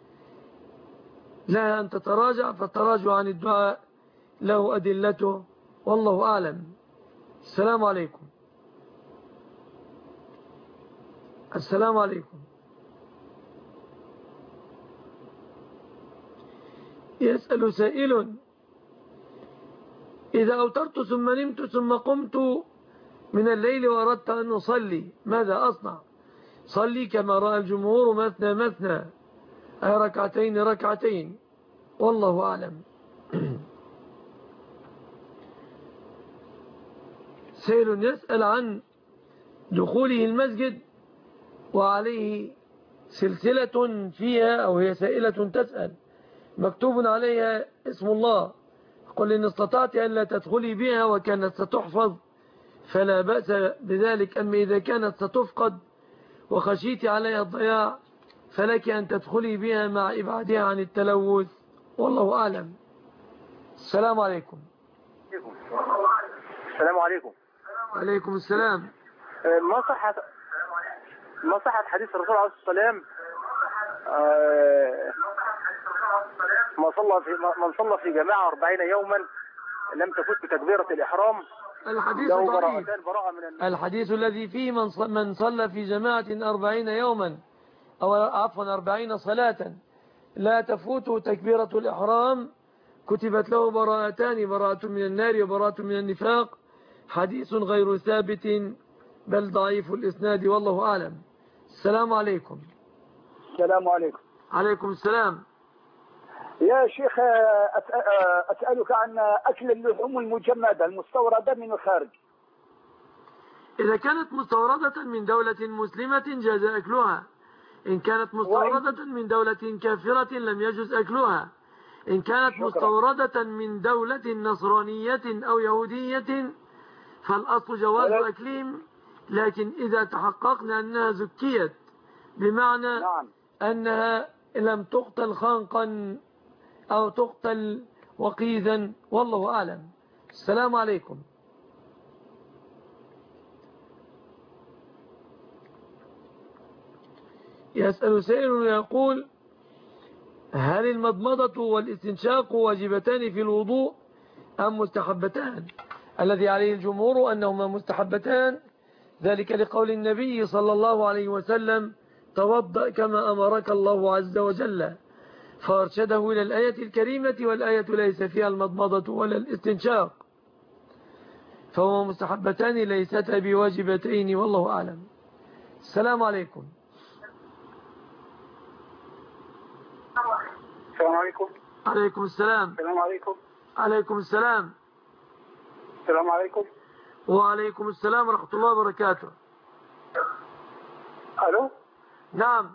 لها أن تتراجع، فالتراجع عن الدعاء له أدلته والله أعلم. السلام عليكم. السلام عليكم. يسأل سائل إذا أوترت ثم نمت ثم قمت من الليل وأردت أن أصلي ماذا أصنع؟ صلي كما رأى الجمهور مثنى مثنى، ركعتين ركعتين والله أعلم. سائل يسأل عن دخوله المسجد وعليه سلسلة فيها، أو هي سائلة تسأل مكتوب عليها اسم الله، قل إن استطعت أن لا تدخلي بها وكانت ستحفظ فلا بأس بذلك، أما إذا كانت ستفقد وخشيت عليها الضياع فلك أن تدخلي بها مع إبعادها عن التلوث والله أعلم. السلام عليكم. السلام عليكم. عليكم السلام. ما صحة حديث الرسول عليه الصلاة والسلام من صلى في جماعة 40 يوما لم تفت بتكبيرة الإحرام الحديث ضعيف. الحديث الذي فيه من صلى في جماعة 40 يوما أو عفوا 40 صلاة لا تفوت تكبيرة الإحرام كتبت له براءتان، براءة من النار وبراءة من النفاق، حديث غير ثابت بل ضعيف الإسناد والله أعلم. السلام عليكم. السلام عليكم. عليكم السلام. يا شيخ أسألك عن أكل اللحوم المجمدة المستوردة من الخارج. إذا كانت مستوردة من دولة مسلمة جاز أكلها، إن كانت مستوردة من دولة كافرة لم يجوز أكلها، إن كانت مستوردة من دولة نصرانية أو يهودية فالأصل جواز أكلهم، لكن إذا تحققنا أنها زكيت بمعنى أنها لم تقتل خنقا أو تقتل وقيدا، والله أعلم. السلام عليكم. يسأل سائل ويقول: هل المضمضة والاستنشاق واجبتان في الوضوء أم مستحبتان؟ الذي عليه الجمهور أنهما مستحبتان، ذلك لقول النبي صلى الله عليه وسلم: توضأ كما أمرك الله عز وجل، فارشده إلى الآية الكريمة، والآية ليس فيها المضمضة ولا الاستنشاق، فهما مستحبتان ليستا بواجبتين، والله أعلم. السلام عليكم. السلام عليكم. عليكم السلام. السلام عليكم. عليكم السلام. السلام عليكم. وعليكم السلام ورحمة الله وبركاته. ألو. نعم.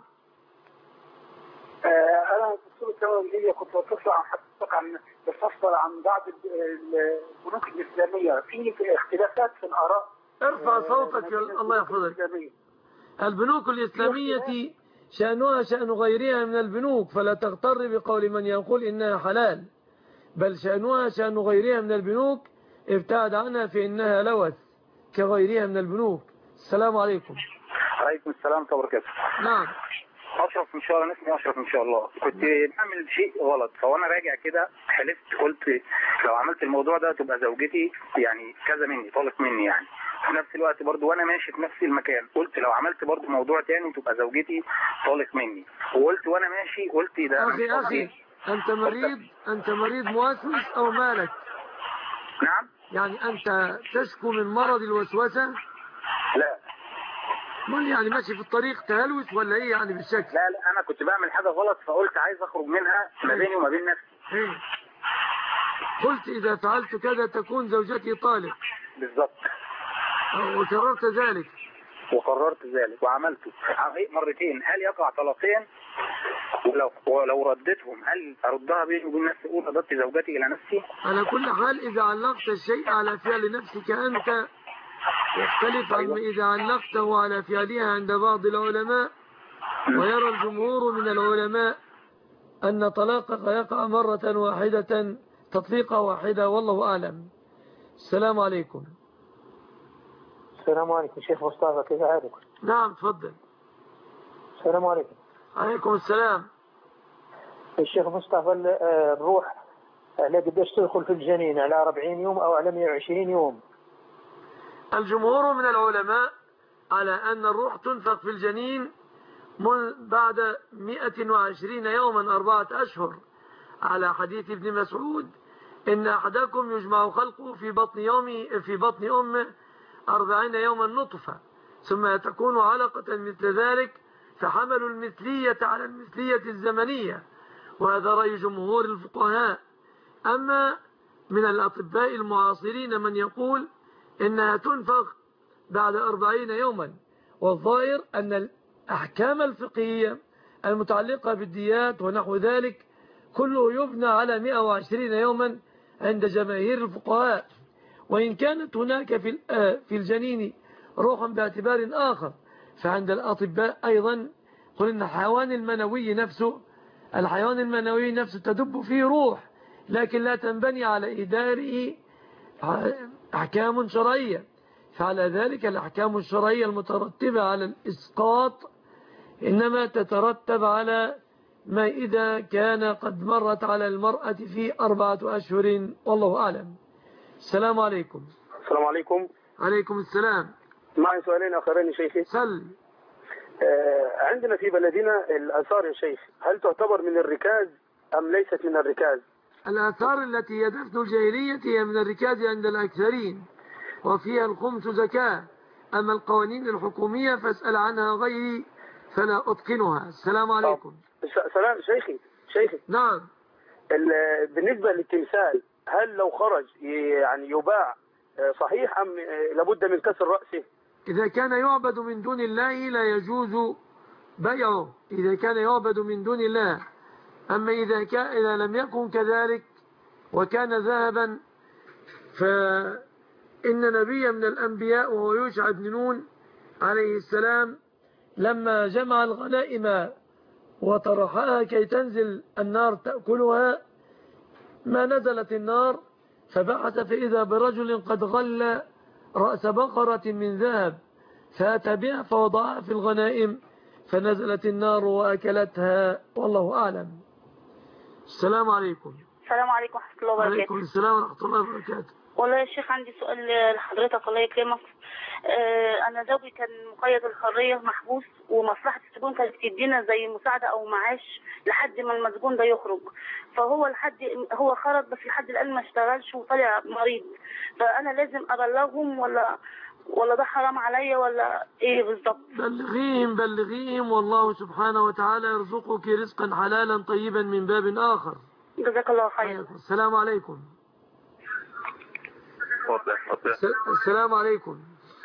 أنا دكتور التوجيهية كنت بتصل عن حضرتك عن بفصل عن بعض البنوك الإسلامية في اختلافات في الآراء. ارفع صوتك الله يحفظك. البنوك الإسلامية شأنها شأن غيرها من البنوك، فلا تغتر بقول من يقول إنها حلال، بل شأنها شأن غيرها من البنوك، ابتعد عنها فإنها لوث كغيرها من البنوك. السلام عليكم. عليكم السلام ورحمة الله وبركاته. نعم. أشرف إن شاء الله، اسمي أشرف إن شاء الله. كنت بعمل شيء غلط، فوأنا راجع كده حلفت قلت لو عملت الموضوع ده تبقى زوجتي يعني كذا مني، طالق مني يعني. في نفس الوقت برضو وأنا ماشي في نفس المكان قلت لو عملت برضو موضوع تاني تبقى زوجتي طالق مني، وقلت وأنا ماشي قلت ده. أخي أنت مريض موسوس أو مالك؟ نعم. يعني أنت تشكو من مرض الوسوسة؟ لا. من يعني ماشي في الطريق تهلوس ولا ايه يعني بالشكل؟ لا انا كنت بعمل حاجة غلط فقلت عايز اخرج منها ما بيني وما بين نفسي. قلت اذا فعلت كذا تكون زوجتي طالق. بالظبط. وكررت ذلك. وقررت ذلك وعملته مرتين. هل يقع طلاقين؟ ولو ردتهم هل اردها بيني وبين نفسي اقول ردت زوجتي الى نفسي؟ على كل حال اذا علقت الشيء على فعل نفسك انت يختلف عن إذا علقته على فعلها عند بعض العلماء، ويرى الجمهور من العلماء أن طلاقك يقع مرة واحدة تطليقة واحدة، والله أعلم. السلام عليكم. السلام عليكم شيخ مصطفى، كيف حالك؟ نعم تفضل. السلام عليكم. عليكم السلام. الشيخ مصطفى، الروح على قديش تدخل في الجنين، على 40 يوم أو على 120 يوم؟ الجمهور من العلماء على أن الروح تنفخ في الجنين بعد 120 يوما 4 أشهر، على حديث ابن مسعود: إن أحدكم يجمع خلقه في بطن أمه 40 يوما نطفة، ثم تكون علقة مثل ذلك، فحمل المثلية على المثلية الزمنية، وهذا رأي جمهور الفقهاء. أما من الأطباء المعاصرين من يقول إنها تنفخ بعد 40 يوما، والظاهر أن الأحكام الفقهية المتعلقة بالديات ونحو ذلك كله يبنى على 120 يوما عند جماهير الفقهاء، وإن كانت هناك في الجنين روحا باعتبار آخر، فعند الأطباء أيضا قل إن الحيوان المنوي نفسه تدب فيه روح، لكن لا تنبني على إداره أحكام شرعية، فعلى ذلك الأحكام الشرعية المترتبة على الإسقاط إنما تترتب على ما إذا كان قد مرت على المرأة في 4 أشهر، والله أعلم. السلام عليكم. السلام عليكم. عليكم السلام. معي سؤالين آخرين شيخي. سل. عندنا في بلدنا الآثار يا شيخ، هل تعتبر من الركاز أم ليست من الركاز؟ الآثار التي هي دفن الجاهلية هي من الركاز عند الأكثرين، وفيها الخمس زكاة. أما القوانين الحكومية فاسأل عنها غيري، فلا أتقنها. السلام عليكم. سلام شيخي نعم. بالنسبة للتمثال، هل لو خرج يعني يباع صحيح أم لابد من كسر رأسه؟ إذا كان يعبد من دون الله لا يجوز بيعه، إذا كان يعبد من دون الله. أما إذا لم يكن كذلك وكان ذهبا، فإن نبي من الأنبياء وهو يوشع بن نون عليه السلام لما جمع الغنائم وطرحها كي تنزل النار تأكلها، ما نزلت النار فبعث فإذا برجل قد غل رأس بقرة من ذهب فأتى بها فوضعها في الغنائم فنزلت النار وأكلتها، والله أعلم. السلام عليكم. السلام عليكم ورحمة الله وبركاته. وعليكم السلام ورحمة الله وبركاته. والله يا شيخ عندي سؤال لحضرتك الله يكرمك. أنا زوجي كان مقيد الحرية محبوس، ومصلحة السجون كانت تدينا زي مساعدة أو معاش لحد ما المسجون ده يخرج، فهو هو خرج بس لحد الآن ما اشتغلش وطلع مريض، فأنا لازم أبلغهم ولا ده حرام عليا ولا إيه بالظبط؟ بلغيهم والله سبحانه وتعالى يرزقك رزقا حلالا طيبا من باب آخر. جزاك الله خير. السلام عليكم. السلام عليكم.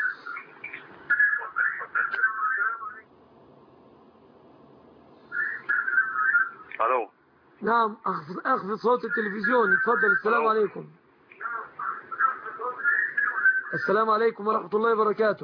الو. نعم، اخفض صوت التلفزيون. اتفضل. السلام عليكم. السلام عليكم ورحمة الله وبركاته.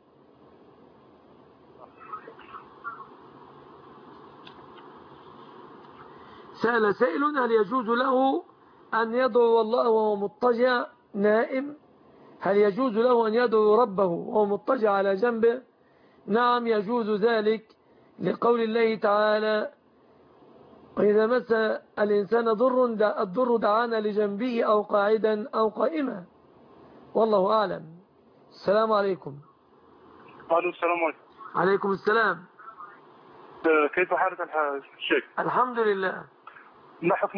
سأل سائل هل يجوز له أن يدعو الله وهو مضطجع نائم؟ هل يجوز له أن يدعو ربه وهو مضطجع على جنبه؟ نعم يجوز ذلك، لقول الله تعالى: وإذا مس الإنسان الضر دعانا لجنبه أو قاعدا أو قائما، والله أعلم. السلام عليكم. الو. السلام عليكم. عليكم السلام. كيف حالك الشيخ؟ الحمد لله. ما حكم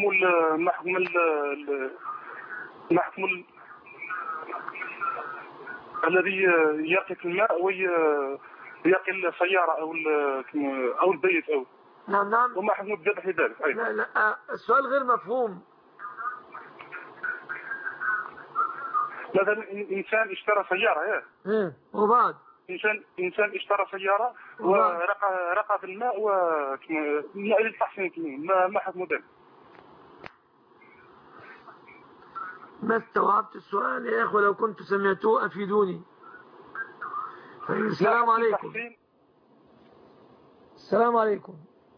الذي يقي في الماء ويقي السيارة أو البيت أو نعم. وما حكم الذبح ذلك؟ لا السؤال غير مفهوم. مثلا إنسان اشترى سيارة وبعد إنسان اشترى سيارة ورقى في الماء والماء للتحسين، ما حكم ذلك؟ ما استوعبت السؤال يا أخوة، لو كنت سمعتوه أفيدوني. السلام عليكم. السلام عليكم.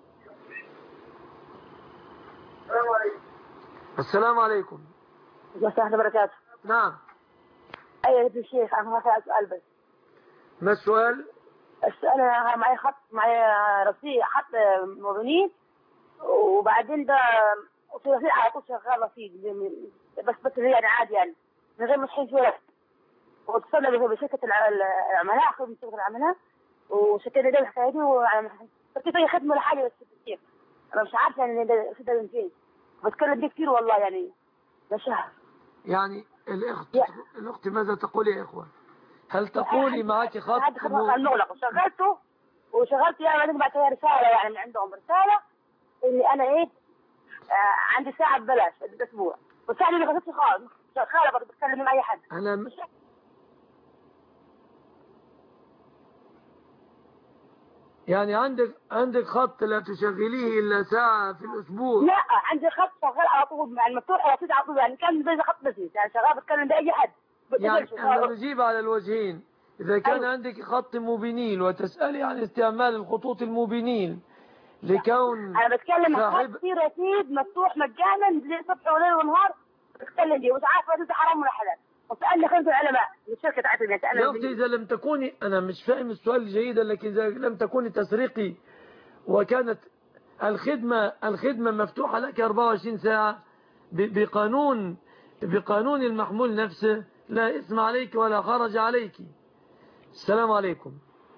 السلام عليكم. ورحمة الله وبركاته. نعم. أيوة يا شيخ، أنا سؤال بس. ما السؤال؟ أنا معي رصيد خط مدني، وبعدين ده في رصيد على طول شغال رصيد بس يعني عادي يعني من غير ما تحين فيه، واتصلنا بشركة العملاء، أخذ من شركة العملاء وشكلنا ده الحكاية دي فكيف هي خدمة لحالي بس كتير. أنا مش عارفة يعني ده من فين، بتكلم دي كتير والله يعني ده شهر. يعني الأخت ماذا تقول يا إخوة؟ هل تقولي معك خط؟ هذا خط المغلق وشغلت يعني بعدين بعت لي رسالة يعني من عندهم رسالة إني أنا عندي ساعة ببلاش الأسبوع، والساعة اللي ما خدتش خالص شغالة برضه بتكلم مع أي حد. يعني عندك خط لا تشغليه إلا ساعة في الأسبوع؟ لا، عندي خط شغال على طول مع المفتوح على طول يعني كان زي خط بسيط يعني شغال بتكلم بأي حد. يعني أنا نجيب على الوجهين. إذا كان عندك خط موبينيل وتسألي عن استعمال الخطوط الموبينيل لكون أنا بتكلم عن خط في رصيد مفتوح مجانا زي صبح وليل ونهار بتكلم دي، ومش عارفة ده حرام ولا حلال، وسألني خمس العلماء الشركة عتبت. يا أختي إذا لم تكوني، أنا مش فاهم السؤال جيدا، لكن إذا لم تكوني تسرقي وكانت الخدمة مفتوحة لك 24 ساعة بقانون المحمول نفسه، لا إثم عليك ولا خرج عليك. السلام عليكم.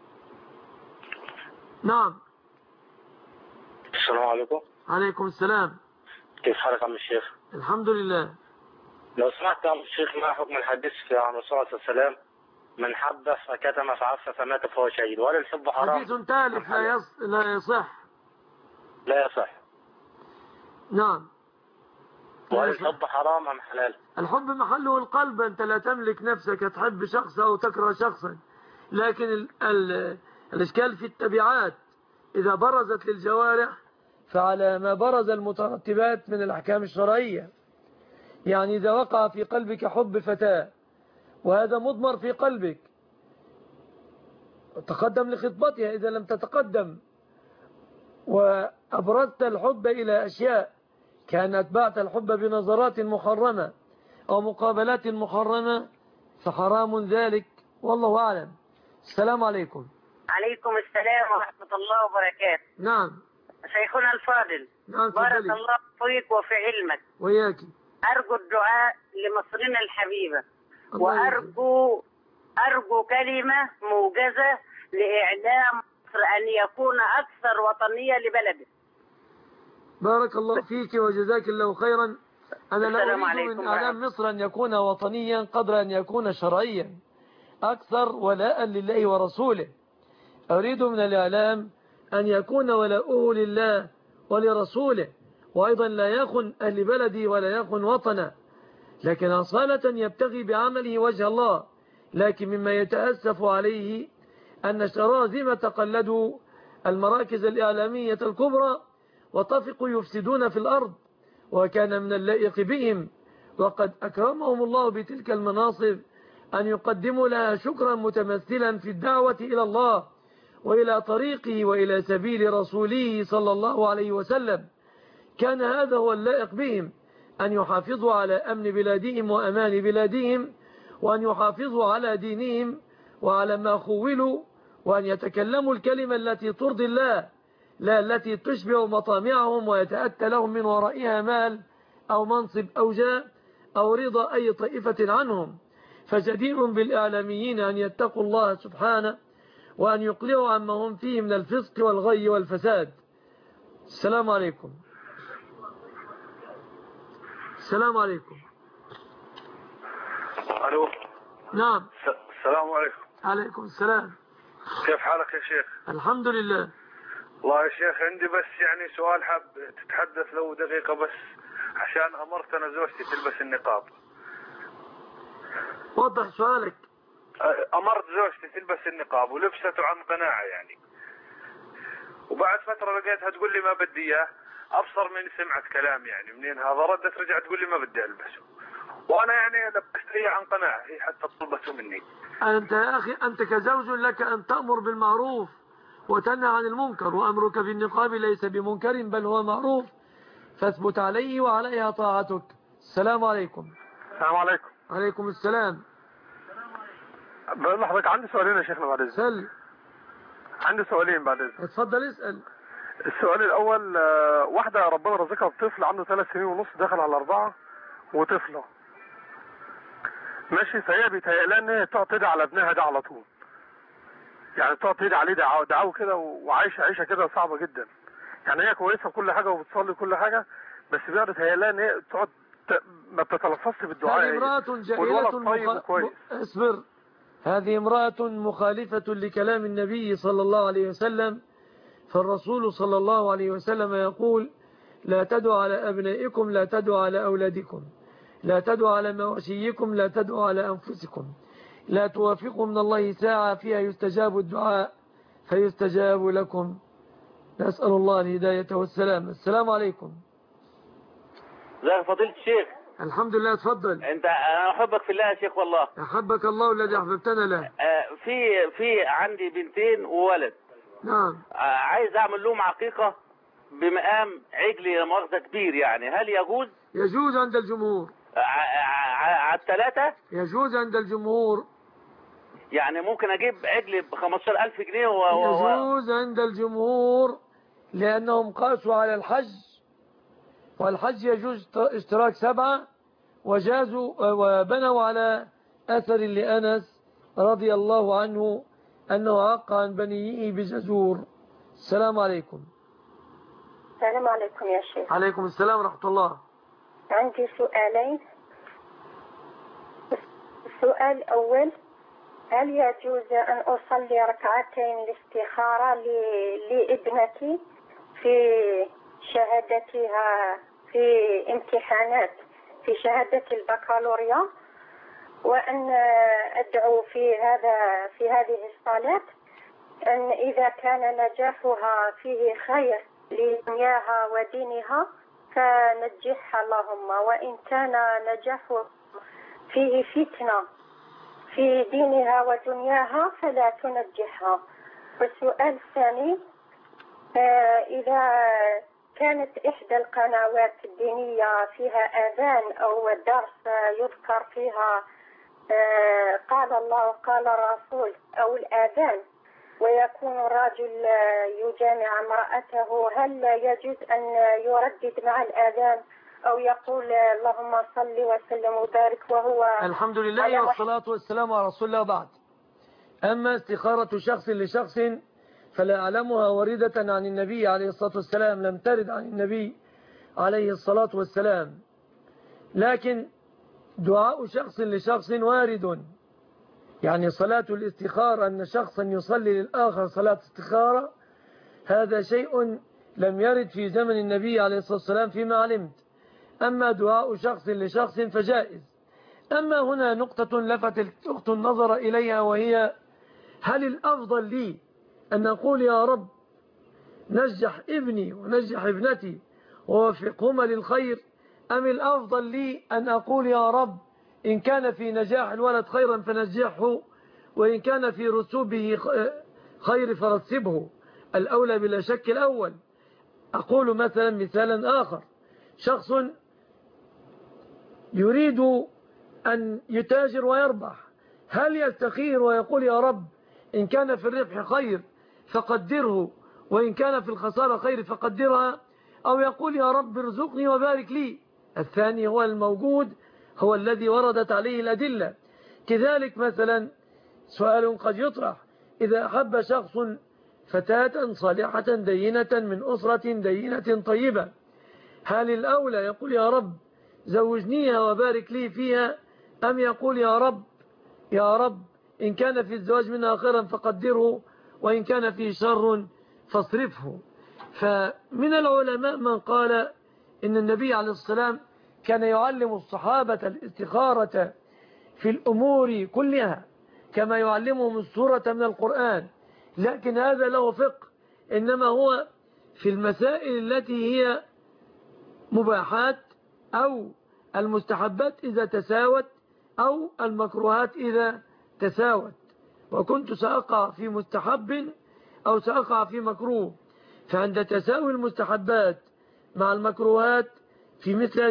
نعم. السلام عليكم. عليكم السلام. كيف حالك عم الشيخ؟ الحمد لله. لو سمحت يا عم الشيخ، ما حكم الحديث عن الرسول صلى الله عليه وسلم من حب فكتم فعف فمات فهو شهيد. وهل الحب حرام؟ حديث تالف لا يصح. لا يصح. نعم. وهل الحب حرام أم حلال؟ الحب محله القلب، أنت لا تملك نفسك تحب شخصا أو تكره شخصا، لكن الإشكال في التبعات. إذا برزت للجوارح فعلى ما برز المترتبات من الأحكام الشرعية. يعني إذا وقع في قلبك حب فتاة وهذا مضمر في قلبك، تقدم لخطبتها. إذا لم تتقدم وأبرزت الحب إلى أشياء كانت بعت الحب بنظرات محرمة أو مقابلات محرمة فحرام ذلك، والله أعلم. السلام عليكم. عليكم السلام ورحمة الله وبركاته. نعم شيخنا الفاضل. نعم بارك الله فيك وفي علمك. وياك. أرجو الدعاء لمصرنا الحبيبة، وأرجو كلمة موجزة لإعلام مصر أن يكون أكثر وطنية لبلده. بارك الله فيك وجزاك الله خيرا. أنا لا أريد من إعلام مصر أن يكون وطنيا قدر أن يكون شرعيا أكثر ولاء لله ورسوله. أريد من الإعلام أن يكون ولاؤه لله ولرسوله، وأيضا لا يخن أهل بلدي ولا يخن وطنا، لكن أصالة يبتغي بعمله وجه الله. لكن مما يتأسف عليه أن الشرازمة تقلدوا المراكز الإعلامية الكبرى وطفقوا يفسدون في الأرض، وكان من اللائق بهم وقد أكرمهم الله بتلك المناصب أن يقدموا لها شكرا متمثلا في الدعوة إلى الله وإلى طريقه وإلى سبيل رسوله صلى الله عليه وسلم. كان هذا هو اللائق بهم، أن يحافظوا على أمن بلادهم وأمان بلادهم، وأن يحافظوا على دينهم وعلى ما خولوا، وأن يتكلموا الكلمة التي ترضي الله، لا التي تشبع مطامعهم ويتأتى لهم من ورائها مال أو منصب أو جاه أو رضا أي طائفة عنهم. فجدير بالإعلاميين أن يتقوا الله سبحانه وأن يقلعوا عما هم فيه من الفسق والغي والفساد. السلام عليكم. السلام عليكم. ألو. نعم. السلام عليكم. عليكم السلام. كيف حالك يا شيخ؟ الحمد لله. والله يا شيخ عندي بس يعني سؤال، حاب تتحدث لو دقيقة بس، عشان أمرت أنا زوجتي تلبس النقاب. وضح سؤالك. أمرت زوجتي تلبس النقاب ولبسته عن قناعة يعني، وبعد فترة لقيتها تقول لي ما بدي إياه. أبصر من سمعت كلام يعني منين هذا، ردت رجعت تقول لي ما بدي ألبسه، وأنا يعني لبست هي عن قناعة، هي حتى طلبته مني. أنت يا أخي أنت كزوج لك أن تأمر بالمعروف وتنهى عن المنكر، وأمرك بالنقاب ليس بمنكر بل هو معروف، فاثبت عليه وعليها طاعتك. السلام عليكم. السلام عليكم. عليكم السلام. بقول لحضرتك عندي سؤالين يا شيخنا بعد إذنك. سل. عندي سؤالين بعد إذنك. اتفضل اسأل. السؤال الأول، واحدة ربنا رزقها بطفل عنده 3 سنين ونص دخل على 4 وطفلة ماشي، فهي بيتهيألها ان هي تقعد تدعي على ابنها ده على طول، يعني تقعد تدعي عليه دعوه كده، وعايشه عيشه كده صعبه جدا. يعني هي كويسه كل حاجه وبتصلي كل حاجه، بس بيقعد يتهيألها ان هي تقعد ما بتتلفظش بالدعاء. هذه امرأة جاهلة اصبر. هذه امرأة مخالفة لكلام النبي صلى الله عليه وسلم، فالرسول صلى الله عليه وسلم يقول: لا تدعوا على أبنائكم، لا تدعوا على أولادكم، لا تدعوا على مواشيكم، لا تدعوا على أنفسكم، لا توافقوا من الله ساعة فيها يستجاب الدعاء فيستجاب لكم. نسأل الله الهداية والسلام. السلام عليكم. ازيك فضيلة الشيخ؟ الحمد لله. اتفضل. انا احبك في الله يا شيخ والله. احبك الله الذي احببتنا له. في عندي بنتين وولد. نعم. عايز اعمل لهم عقيقة بمقام عجل مؤاخذة كبير، يعني هل يجوز؟ يجوز عند الجمهور. على الثلاثة؟ يجوز عند الجمهور. يعني ممكن اجيب عجل ب15,000 جنيه يجوز عند الجمهور، لانهم قاسوا على الحج، والحج يجوز اشتراك 7، وجازوا وبنوا على اثر لأنس رضي الله عنه انه عق عن بنيه بجزور. السلام عليكم. السلام عليكم يا شيخ. عليكم السلام ورحمة الله. عندي سؤالين. السؤال الأول: هل يجوز أن أصلي ركعتين الاستخارة لابنتي في شهادتها في امتحانات في شهادة البكالوريا، وأن أدعو في هذه الصلاة أن إذا كان نجاحها فيه خير لدنياها ودينها فنجحها اللهم، وإن كان نجاحها فيه فتنة في دينها ودنياها فلا تنجحها. والسؤال الثاني، إذا كانت إحدى القنوات الدينية فيها أذان أو درس يذكر فيها قال الله قال الرسول أو الأذان، ويكون الرجل يجامع امرأته، هل يجوز أن يردد مع الأذان أو يقول اللهم صل وسلم وبارك وهو الحمد لله والصلاة والسلام على رسول الله بعد. أما استخارة شخص لشخص فلا أعلمها واردة عن النبي عليه الصلاة والسلام، لم ترد عن النبي عليه الصلاة والسلام، لكن دعاء شخص لشخص وارد. يعني صلاة الاستخارة أن شخصا يصلي للآخر صلاة استخارة، هذا شيء لم يرد في زمن النبي عليه الصلاة والسلام فيما علمت. أما دعاء شخص لشخص فجائز. أما هنا نقطة لفتت أخت النظر إليها، وهي هل الأفضل لي أن أقول يا رب نجح ابني ونجح ابنتي ووفقهما للخير، أم الأفضل لي أن أقول يا رب إن كان في نجاح الولد خيرا فنجحه، وإن كان في رسوبه خير فرسبه؟ الأولى بلا شك الأول. أقول مثالا آخر، شخص يريد أن يتاجر ويربح، هل يستخير ويقول يا رب إن كان في الربح خير فقدره، وإن كان في الخسارة خير فقدرها، أو يقول يا رب ارزقني وبارك لي؟ الثاني هو الموجود، هو الذي وردت عليه الأدلة. كذلك مثلا سؤال قد يطرح، إذا أحب شخص فتاة صالحة دينة من أسرة دينة طيبة، هل الأولى يقول يا رب زوجنيها وبارك لي فيها، أم يقول يا رب إن كان في الزواج منها خيرا فقدره، وإن كان فيه شر فاصرفه؟ فمن العلماء من قال إن النبي عليه الصلاة والسلام كان يعلم الصحابة الاستخارة في الأمور كلها كما يعلمهم السورة من القرآن، لكن هذا له فقه، إنما هو في المسائل التي هي مباحات أو المستحبات إذا تساوت أو المكروهات إذا تساوت، وكنت سأقع في مستحب أو سأقع في مكروه، فعند تساوي المستحبات مع المكروهات في مثل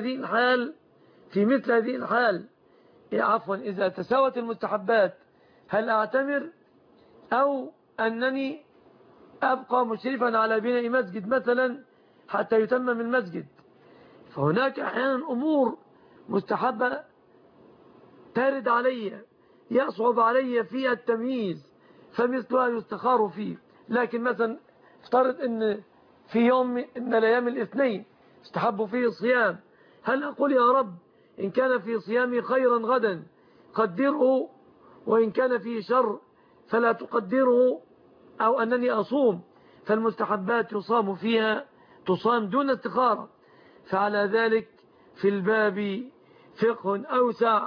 هذه الحال إذا تساوت المستحبات هل أعتمر أو أنني أبقى مشرفا على بناء مسجد مثلا حتى يتمم المسجد؟ فهناك أحيانا أمور مستحبة تارد علي يصعب علي فيها التمييز، فمثلها يستخار فيه. لكن مثلا افترض أن في يوم من الأيام الاثنين استحب فيه الصيام، هل أقول يا رب إن كان في صيامي خيرا غدا قدره، وإن كان فيه شر فلا تقدره، أو أنني أصوم؟ فالمستحبات يصام فيها تصام دون استخارة. فعلى ذلك في الباب فقه أوسع،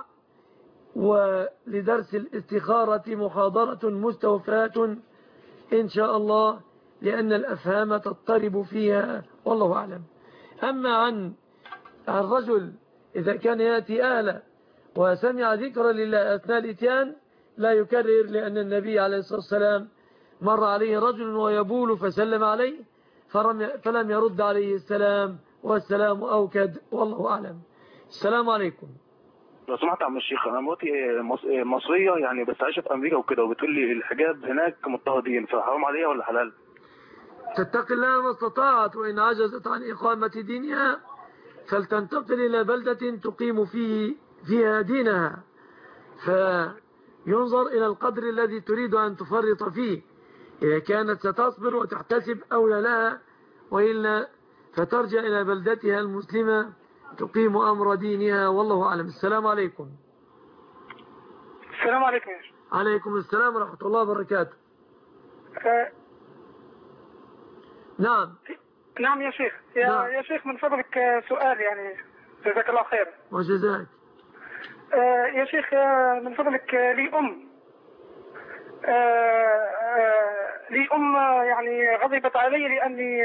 ولدرس الاستخارة محاضرة مستوفاة إن شاء الله، لأن الأفهام تضطرب فيها، والله أعلم. أما عن الرجل إذا كان يأتي أهلا وسمع ذكر لله أثناء الإتيان لا يكرر، لأن النبي عليه الصلاة والسلام مر عليه رجل ويبول فسلم عليه فلم يرد عليه السلام، والسلام أوكد، والله أعلم. السلام عليكم. لو سمحت يا عم الشيخ، انا مراتي مصريه يعني بس عايشه في امريكا وكده، وبتقول لي الحجاب هناك مضطهدين، فحرام عليها ولا حلال؟ تتقي الله ما استطاعت، وإن عجزت عن إقامة دينها فلتنتقل إلى بلدة تقيم فيها دينها، فينظر إلى القدر الذي تريد أن تفرط فيه، إذا كانت ستصبر وتحتسب أولى لها، وإلا فترجع إلى بلدتها المسلمة تقيم أمر دينها، والله أعلم. السلام عليكم. السلام عليكم. عليكم السلام ورحمة الله وبركاته. نعم. نعم يا شيخ. يا شيخ من فضلك سؤال يعني، جزاك الله خير. وجزاك. يا شيخ من فضلك لي أم يعني غضبت علي لأني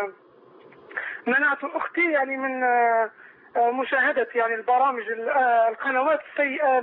منعت أختي يعني من مشاهدة يعني البرامج القنوات السيئة،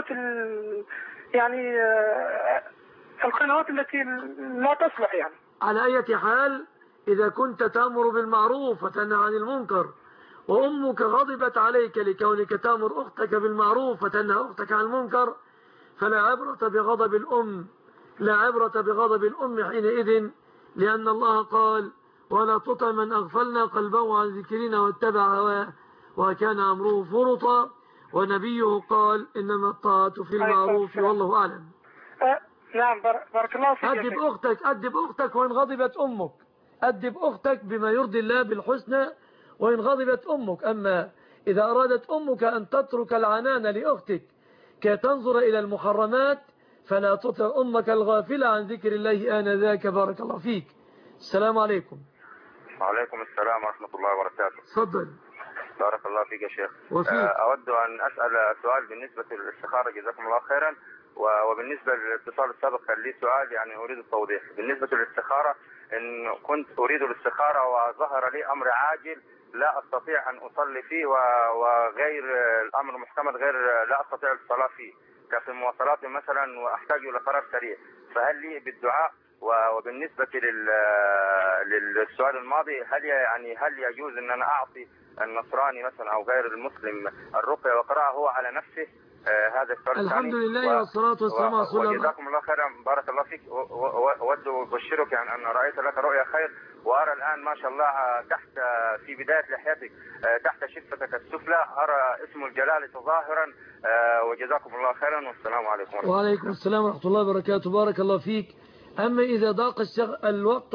يعني القنوات التي لا تصلح يعني. على أي حال إذا كنت تأمر بالمعروف وتنهى عن المنكر وأمك غضبت عليك لكونك تأمر أختك بالمعروف وتنهى أختك عن المنكر فلا عبرة بغضب الأم، لا عبرة بغضب الأم حينئذ، لأن الله قال ولا تطع من أغفلنا قلبه عن ذكرنا واتبع هواه وكان أمره فرطا، ونبيه قال إنما الطاعة في المعروف والله أعلم. نعم بارك الله فيك. أدب أختك وإن غضبت أمك، أدب أختك بما يرضي الله بالحسنى وإن غضبت أمك. أما إذا أرادت أمك أن تترك العنان لأختك كي تنظر إلى المحرمات فلا تطع أمك الغافلة عن ذكر الله آنذاك. بارك الله فيك. السلام عليكم. وعليكم السلام ورحمة الله وبركاته. تفضل. بارك الله فيك يا شيخ. وفيك. أود أن أسأل سؤال بالنسبة للاستخارة، جزاكم الله خيرا. وبالنسبة للاتصال السابق كان لي سؤال يعني أريد التوضيح. بالنسبة للاستخارة، إن كنت أريد الاستخارة وظهر لي أمر عاجل لا أستطيع أن أصلي فيه وغير الأمر محتمل، غير لا أستطيع الصلاة فيه كفي مواصلات مثلا وأحتاج إلى قرار سريع، فهل لي بالدعاء؟ وبالنسبة للسؤال الماضي، هل يجوز أن أنا أعطي النصراني مثلا أو غير المسلم الرقية وقراءة هو على نفسه؟ هذا السؤال الثاني. الحمد لله والصلاة والسلام على رسول الله. وجزاكم الله خيرا. بارك الله فيك. أود أبشرك يعني أن رأيت لك رؤيا خير، وأرى الآن ما شاء الله تحت في بداية لحيتك تحت شفتك السفلى أرى اسم الجلالة ظاهرا. وجزاكم الله خيرا والسلام عليكم ورحمة الله. وعليكم السلام ورحمة الله وبركاته. بارك الله فيك. أما إذا ضاق الوقت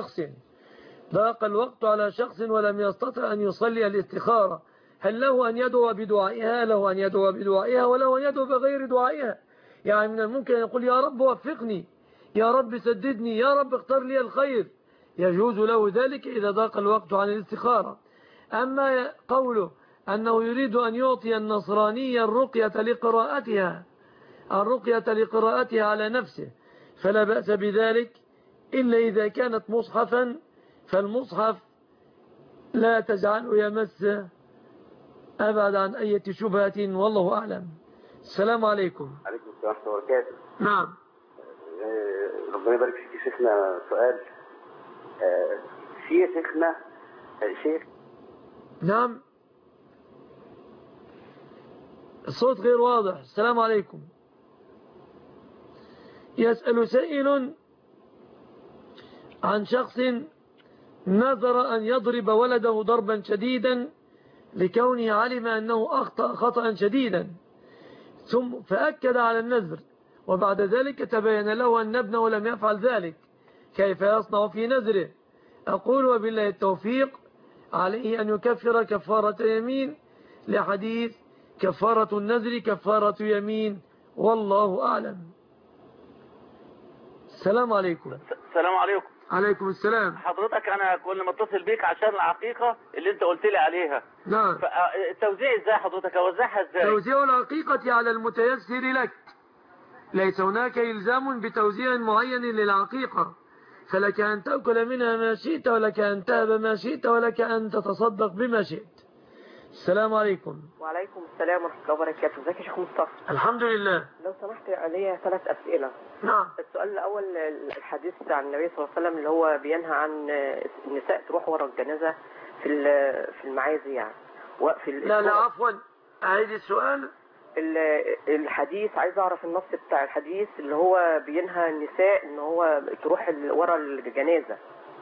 على شخص ولم يستطع أن يصلي الاستخارة، هل له أن يدعو بدعائها؟ له أن يدعو بدعائها وله أن يدعو بغير دعائها. يعني من الممكن أن يقول يا رب وفقني، يا رب سددني، يا رب اختار لي الخير، يجوز له ذلك إذا ضاق الوقت عن الاستخارة. أما قوله أنه يريد أن يعطي النصرانية الرقية لقراءتها على نفسه فلا بأس بذلك، إلا إذا كانت مصحفا، فالمصحف لا تجعله يمس أبعد عن أي شبهة والله أعلم. السلام عليكم. عليكم السلام ورحمة الله وبركاته. نعم. ربنا يبارك فيك يا شيخنا. سؤال في شيخنا شيخ. نعم الصوت غير واضح. السلام عليكم. يسأل سائل عن شخص نذر أن يضرب ولده ضربا شديدا لكونه علم أنه أخطأ خطأ شديدا، ثم فأكد على النذر وبعد ذلك تبين له أن ابنه لم يفعل ذلك، كيف يصنع في نذره؟ أقول وبالله التوفيق، عليه أن يكفر كفارة يمين لحديث كفارة النذر كفارة يمين والله أعلم. السلام عليكم. السلام عليكم. عليكم السلام. حضرتك انا كنت متصل بيك عشان العقيقة اللي انت قلت لي عليها. نعم. التوزيع ازاي حضرتك؟ اوزعها ازاي؟ توزيع العقيقة على المتيسر لك، ليس هناك إلزام بتوزيع معين للعقيقة، فلك أن تأكل منها ما شئت ولك أن تهب ما شئت ولك أن تتصدق بما شئت. السلام عليكم. وعليكم السلام ورحمة الله وبركاته. ازيك يا شيخ مصطفى؟ الحمد لله. لو سمحت عليا 3 أسئلة. نعم. السؤال الأول الحديث عن النبي صلى الله عليه وسلم اللي هو بينهى عن النساء تروح ورا الجنازة في المعازي يعني وقف لا عفوا أعيد السؤال. الحديث عايز أعرف النص بتاع الحديث اللي هو بينهى النساء إن هو تروح ورا الجنازة.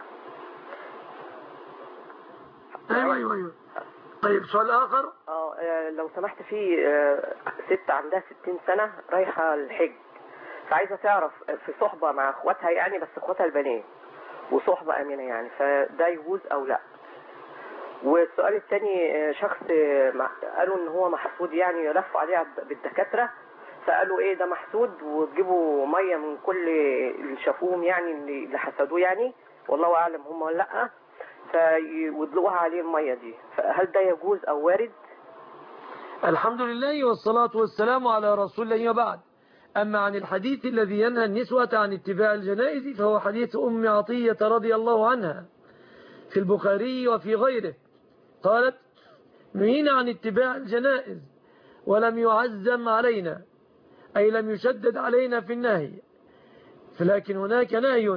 أيوة. طيب سؤال آخر. لو سمحت، في ست عندها 60 سنة رايحة الحج، فعايزة تعرف في صحبة مع اخواتها يعني، بس اخواتها البنات وصحبة امنة يعني، فده يجوز او لا؟ والسؤال الثاني، شخص قالوا ان هو محسود يعني، لفوا عليه بالدكاترة فقالوا ايه ده محسود وتجيبوا ميه من كل اللي شافوهم يعني اللي حسدوه يعني، والله اعلم هم ولا لا، فيودلوها عليه الميه دي، فهل ده يجوز او وارد؟ الحمد لله والصلاة والسلام على رسول الله وبعد. أما عن الحديث الذي ينهى النسوة عن اتباع الجنائز فهو حديث أم عطية رضي الله عنها في البخاري وفي غيره، قالت: نهينا عن اتباع الجنائز ولم يعزم علينا، أي لم يشدد علينا في النهي، لكن هناك نهي.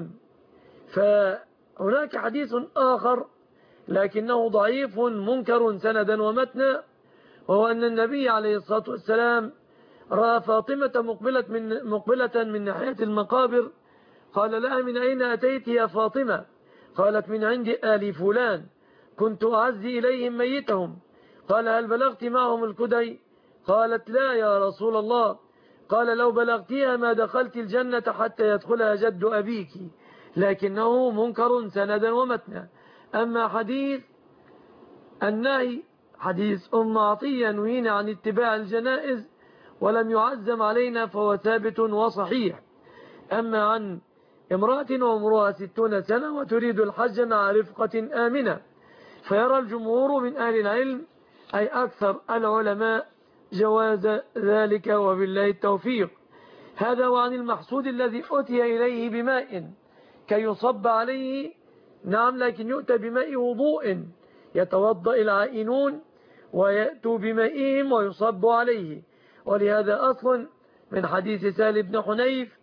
فهناك حديث آخر لكنه ضعيف منكر سندا ومتنا، وهو أن النبي عليه الصلاة والسلام رأى فاطمة مقبلة من ناحية المقابر، قال لها: من أين أتيت يا فاطمة؟ قالت: من عند آل فلان، كنت أعزي إليهم ميتهم. قال: هل بلغت معهم الكدي؟ قالت: لا يا رسول الله. قال: لو بلغتها ما دخلت الجنة حتى يدخلها جد أبيك، لكنه منكر سندا ومتنا. أما حديث النهي حديث أم عطية نهينا عن اتباع الجنائز ولم يعزم علينا فهو ثابت وصحيح. أما عن امرأة وعمرها 60 سنة وتريد الحج مع رفقة آمنة، فيرى الجمهور من أهل العلم أي أكثر العلماء جواز ذلك وبالله التوفيق. هذا وعن المحسود الذي أتي إليه بماء كي يصب عليه، نعم، لكن يؤتى بماء وضوء يتوضأ العائنون ويأتوا بمائهم ويصب عليه. ولهذا أصل من حديث سهل بن حنيف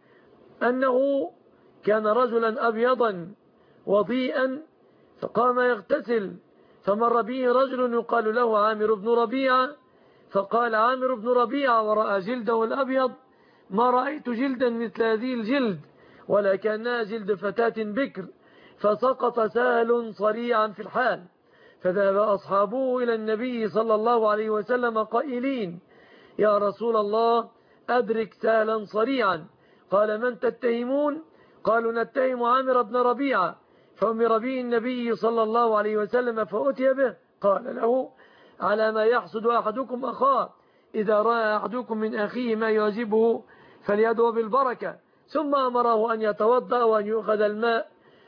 أنه كان رجلا أبيضا وضيئا فقام يغتسل، فمر به رجل يقال له عامر بن ربيعة، فقال عامر بن ربيعة ورأى جلده الأبيض: ما رأيت جلدا مثل هذه الجلد ولكنها جلد فتاة بكر. فسقط سهل صريعا في الحال، فذهب أصحابه إلى النبي صلى الله عليه وسلم قائلين: يا رسول الله أدرك سهلا صريعا. قال: من تتهمون؟ قالوا: نتهم عامر بن ربيعة. فأمر به النبي صلى الله عليه وسلم فأتي به، قال له: على ما يحسد أحدكم أخاه، إذا رأى أحدكم من أخيه ما يعجبه فليدعو بالبركة. ثم أمره أن يتوضأ وأن يؤخذ الماء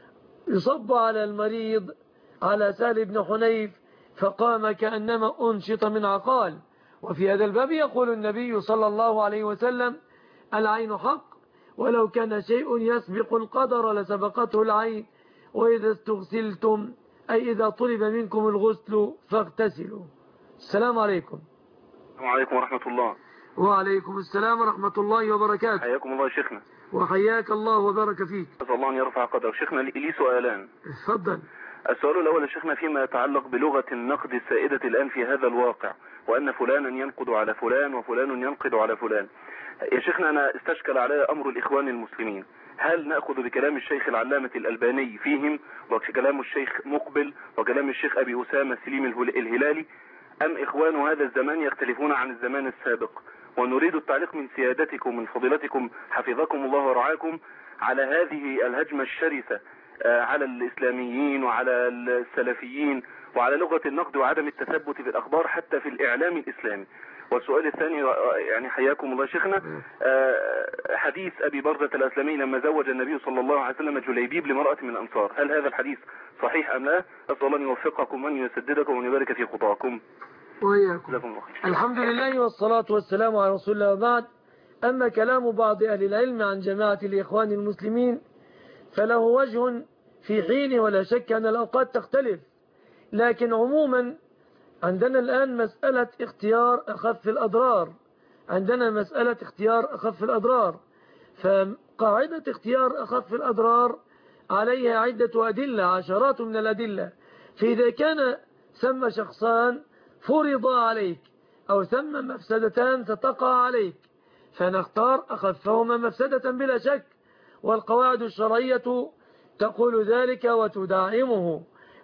يصب على المريض على سهل بن حنيف، فقام كأنما أنشط من عقال. وفي هذا الباب يقول النبي صلى الله عليه وسلم: العين حق، ولو كان شيء يسبق القدر لسبقته العين، وإذا استغسلتم أي إذا طلب منكم الغسل فاغتسلوا. السلام عليكم. وعليكم ورحمة الله. وعليكم السلام ورحمة الله وبركاته. حياكم الله شيخنا. وحياك الله وبارك فيك. أسأل الله أن يرفع قدرك. شيخنا لي سؤالان. تفضل. السؤال الأول يا شيخنا فيما يتعلق بلغة النقد السائدة الآن في هذا الواقع، وأن فلانا ينقد على فلان وفلان ينقد على فلان. يا شيخنا أنا استشكل علي أمر الإخوان المسلمين، هل نأخذ بكلام الشيخ العلامة الألباني فيهم وكلام الشيخ مقبل وكلام الشيخ أبي أسامة سليم الهلالي، أم إخوان هذا الزمان يختلفون عن الزمان السابق؟ ونريد التعليق من سيادتكم من فضيلتكم حفظكم الله ورعاكم على هذه الهجمة الشرسة على الإسلاميين وعلى السلفيين وعلى لغة النقد وعدم التثبت في الأخبار حتى في الإعلام الإسلامي. والسؤال الثاني يعني حياكم الله شيخنا، حديث أبي برزة الأسلمي لما زوج النبي صلى الله عليه وسلم جليبيب لمرأة من الأنصار، هل هذا الحديث صحيح أم لا؟ أسأل الله أن يوفقكم وأن يسددكم وأن يبارك في خطاكم. وإياكم. الحمد لله والصلاة والسلام على رسول الله وبعد. أما كلام بعض أهل العلم عن جماعة الإخوان المسلمين فله وجه في حينه، ولا شك أن الأوقات تختلف، لكن عموما عندنا الآن مسألة اختيار أخف الأضرار. عندنا مسألة اختيار أخف الأضرار، فقاعدة اختيار أخف الأضرار عليها عدة أدلة، عشرات من الأدلة. فإذا كان ثم شخصان فرض عليك أو ثم مفسدتان ستقع عليك فنختار أخفهما مفسدة بلا شك، والقواعد الشرعية تقول ذلك وتدعمه.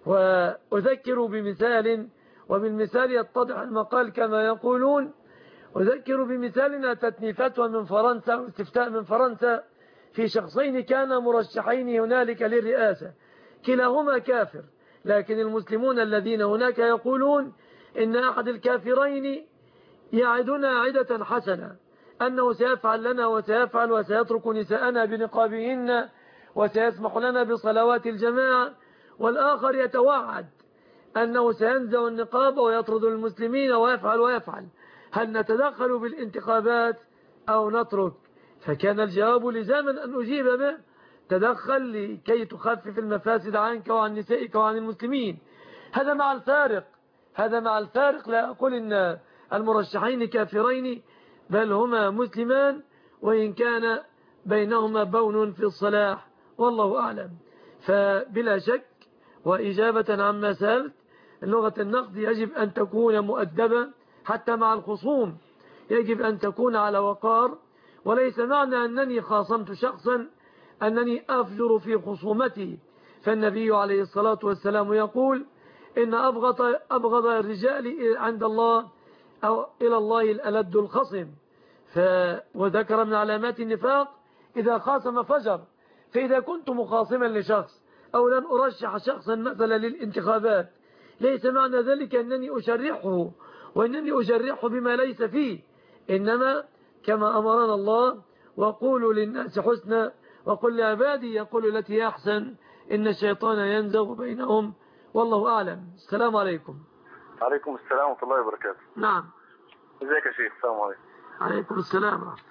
وأذكر بمثال، وبالمثال يتضح المقال كما يقولون. أذكر بمثال أتتني فتوى من فرنسا أو استفتاء من فرنسا في شخصين كانا مرشحين هنالك للرئاسة، كلاهما كافر، لكن المسلمون الذين هناك يقولون إن أحد الكافرين يعدنا عدة حسنة، أنه سيفعل لنا وسيفعل وسيترك نساءنا بنقابهن وسيسمح لنا بصلوات الجماعة، والآخر يتوعد أنه سينزع النقاب ويطرد المسلمين ويفعل. هل نتدخل بالانتخابات أو نترك؟ فكان الجواب لزاما أن أجيب به: تدخل لكي تخفف المفاسد عنك وعن نسائك وعن المسلمين. هذا مع الفارق لا أقول إن المرشحين كافرين، بل هما مسلمان وإن كان بينهما بون في الصلاح، والله أعلم. فبلا شك وإجابة عما سألت، لغة النقد يجب أن تكون مؤدبة حتى مع الخصوم، يجب أن تكون على وقار، وليس معنى أنني خاصمت شخصا أنني أفجر في خصومتي. فالنبي عليه الصلاة والسلام يقول: إن أبغض الرجال عند الله أو إلى الله الألد الخصم. وذكر من علامات النفاق إذا خاصم فجر. فإذا كنت مخاصما لشخص أو لن أرشح شخصا مثلا للانتخابات، ليس معنى ذلك أنني أشرحه وأنني أشرحه بما ليس فيه، إنما كما أمرنا الله: وقولوا للناس حسنا وقل لعبادي يقول التي أحسن إن الشيطان ينزغ بينهم، والله أعلم. السلام عليكم. عليكم السلام ورحمة الله وبركاته. نعم. ازيك يا شيخ؟ السلام عليكم. عليكم السلام ورحمة.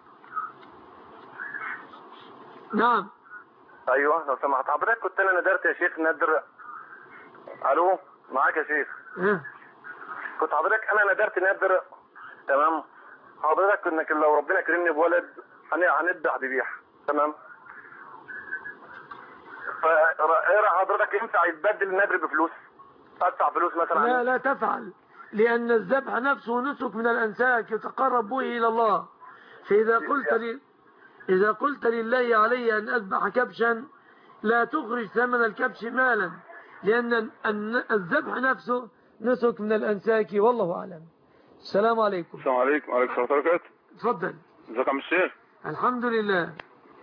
نعم. ايوه لو سمحت حضرتك، كنت انا ندرت يا شيخ ندر. الو معاك يا شيخ. كنت حضرتك انا ندرت ندر، تمام؟ حضرتك انك لو ربنا كرمني بولد هنذبح ذبيحه، تمام؟ فايه حضرتك ينفع يتبدل النذر بفلوس؟ ادفع فلوس مثلا؟ لا تفعل، لأن الذبح نفسه نسك من الأنساك يتقرب به إلى الله. فإذا قلت لله علي أن أذبح كبشا، لا تخرج ثمن الكبش مالا، لأن الذبح نفسه نسك من الأنساك، والله أعلم. السلام عليكم. السلام عليكم. وعليكم السلام ورحمة الله وبركاته. اتفضل. ازيك يا عم الشيخ؟ الحمد لله.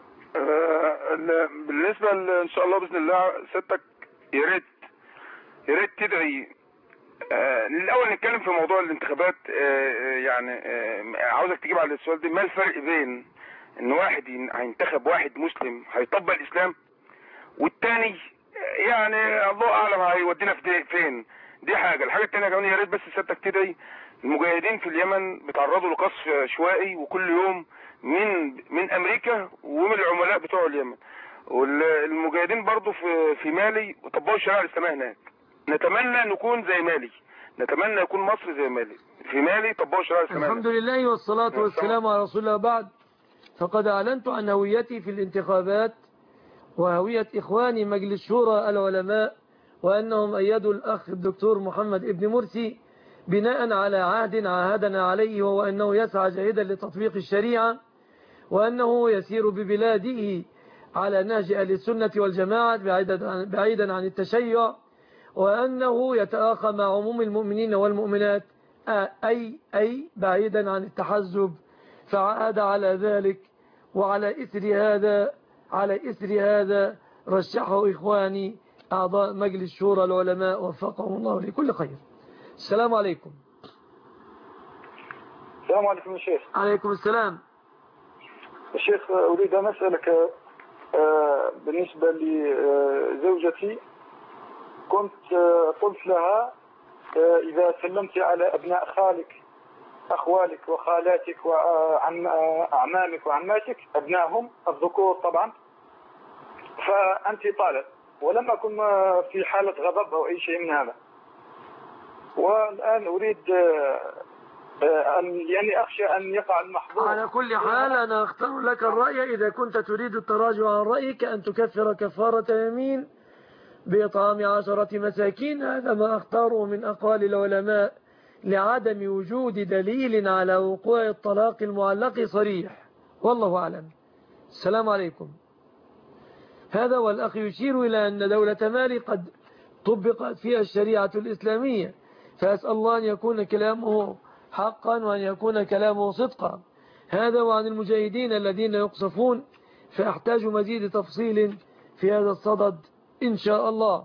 بالنسبة إن شاء الله بإذن الله ستك يا ريت تدعي. الأول نتكلم في موضوع الانتخابات. يعني عاوزك تجيب على السؤال ده: ما الفرق بين إن واحد هينتخب واحد مسلم هيطبق الإسلام، والتاني يعني الله أعلم هيودينا في فين؟ دي حاجة. الحاجة التانية كمان يا ريت بس ستك تدعي. المجاهدين في اليمن بيتعرضوا لقصف عشوائي وكل يوم من امريكا ومن العملاء بتوع اليمن، والمجاهدين برضو في مالي وطبقوا الشريعه الاسلاميه هناك. نتمنى نكون زي مالي، نتمنى يكون مصر زي مالي. في مالي طبقوا الشريعه الاسلاميه. الحمد لله والصلاه والسلام على رسول الله. بعد، فقد اعلنت عن هويتي في الانتخابات وهويه اخواني مجلس شورى العلماء، وانهم ايدوا الاخ الدكتور محمد ابن مرسي بناء على عهد عاهدنا عليه، وهو أنه يسعى جاهدا لتطبيق الشريعة، وأنه يسير ببلاده على نهج أهل السنة والجماعة بعيدا عن التشيع، وأنه يتآخى مع عموم المؤمنين والمؤمنات، أي بعيدا عن التحزب. فعاد على ذلك، وعلى إثر هذا رشحه إخواني أعضاء مجلس شورى العلماء وفقهم الله لكل خير. السلام عليكم. السلام عليكم يا شيخ. عليكم السلام. الشيخ أريد أن أسألك بالنسبة لزوجتي، كنت قلت لها إذا سلمت على أبناء خالك أخوالك وخالاتك وأعمامك وعماتك أبنائهم الذكور طبعا، فأنت طالب، ولم أكن في حالة غضب أو أي شيء من هذا. والآن أريد يعني أخشى أن يقع المحظور. على كل حال أنا أختار لك الرأي. إذا كنت تريد التراجع عن رأيك أن تكفر كفارة يمين بإطعام 10 مساكين، هذا ما أختاره من أقوال العلماء لعدم وجود دليل على وقوع الطلاق المعلق صريح، والله أعلم. السلام عليكم. هذا والأخ يشير إلى أن دولة مالي قد طبقت فيها الشريعة الإسلامية، فأسأل الله أن يكون كلامه حقا وأن يكون كلامه صدقا. هذا وعن المجاهدين الذين يقصفون، فأحتاج مزيد تفصيل في هذا الصدد إن شاء الله.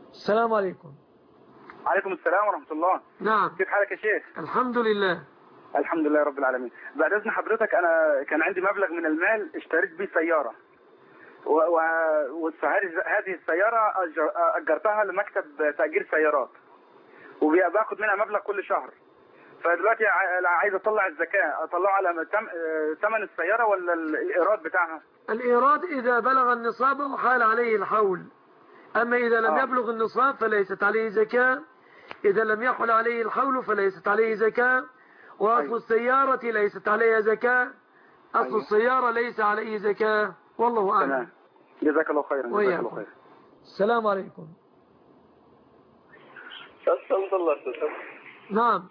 السلام عليكم. عليكم السلام ورحمة الله. نعم. كيف حالك يا شيخ؟ الحمد لله. الحمد لله رب العالمين. بعد اذن حضرتك انا كان عندي مبلغ من المال اشتريت بيه سياره وهذه السياره اجرتها لمكتب تاجير سيارات وباخد منها مبلغ كل شهر. فدلوقتي عايز اطلع الزكاه، اطلعه على ثمن السياره ولا الايراد بتاعها؟ الايراد اذا بلغ النصاب وحال عليه الحول. اما اذا لم يبلغ النصاب فليست عليه زكاه، اذا لم يحل عليه الحول فليست عليه زكاه. واصل السياره ليست عليها زكاه، اصل السياره ليس عليه زكاه. والله اعلم. تمام. جزاك الله خيرا. جزاك الله خيرا. السلام عليكم. استغفر الله. نعم.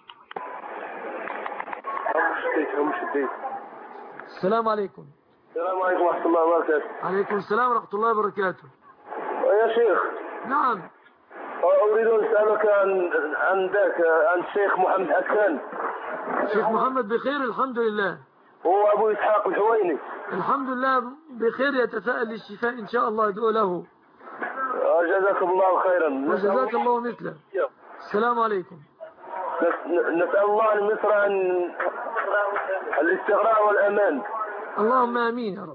السلام عليكم. السلام عليكم ورحمة الله وبركاته. عليكم السلام ورحمة الله وبركاته. يا شيخ. نعم. أريد أن أسألك عن الشيخ محمد حسان. الشيخ محمد بخير الحمد لله. هو أبو إسحاق الحويني. الحمد لله بخير، يتفائل للشفاء إن شاء الله. ادعو له. جزاك الله خيرا. وجزاك الله مثله. السلام عليكم. نسأل الله لمصر عن الاستقرار والأمان. اللهم آمين يا رب.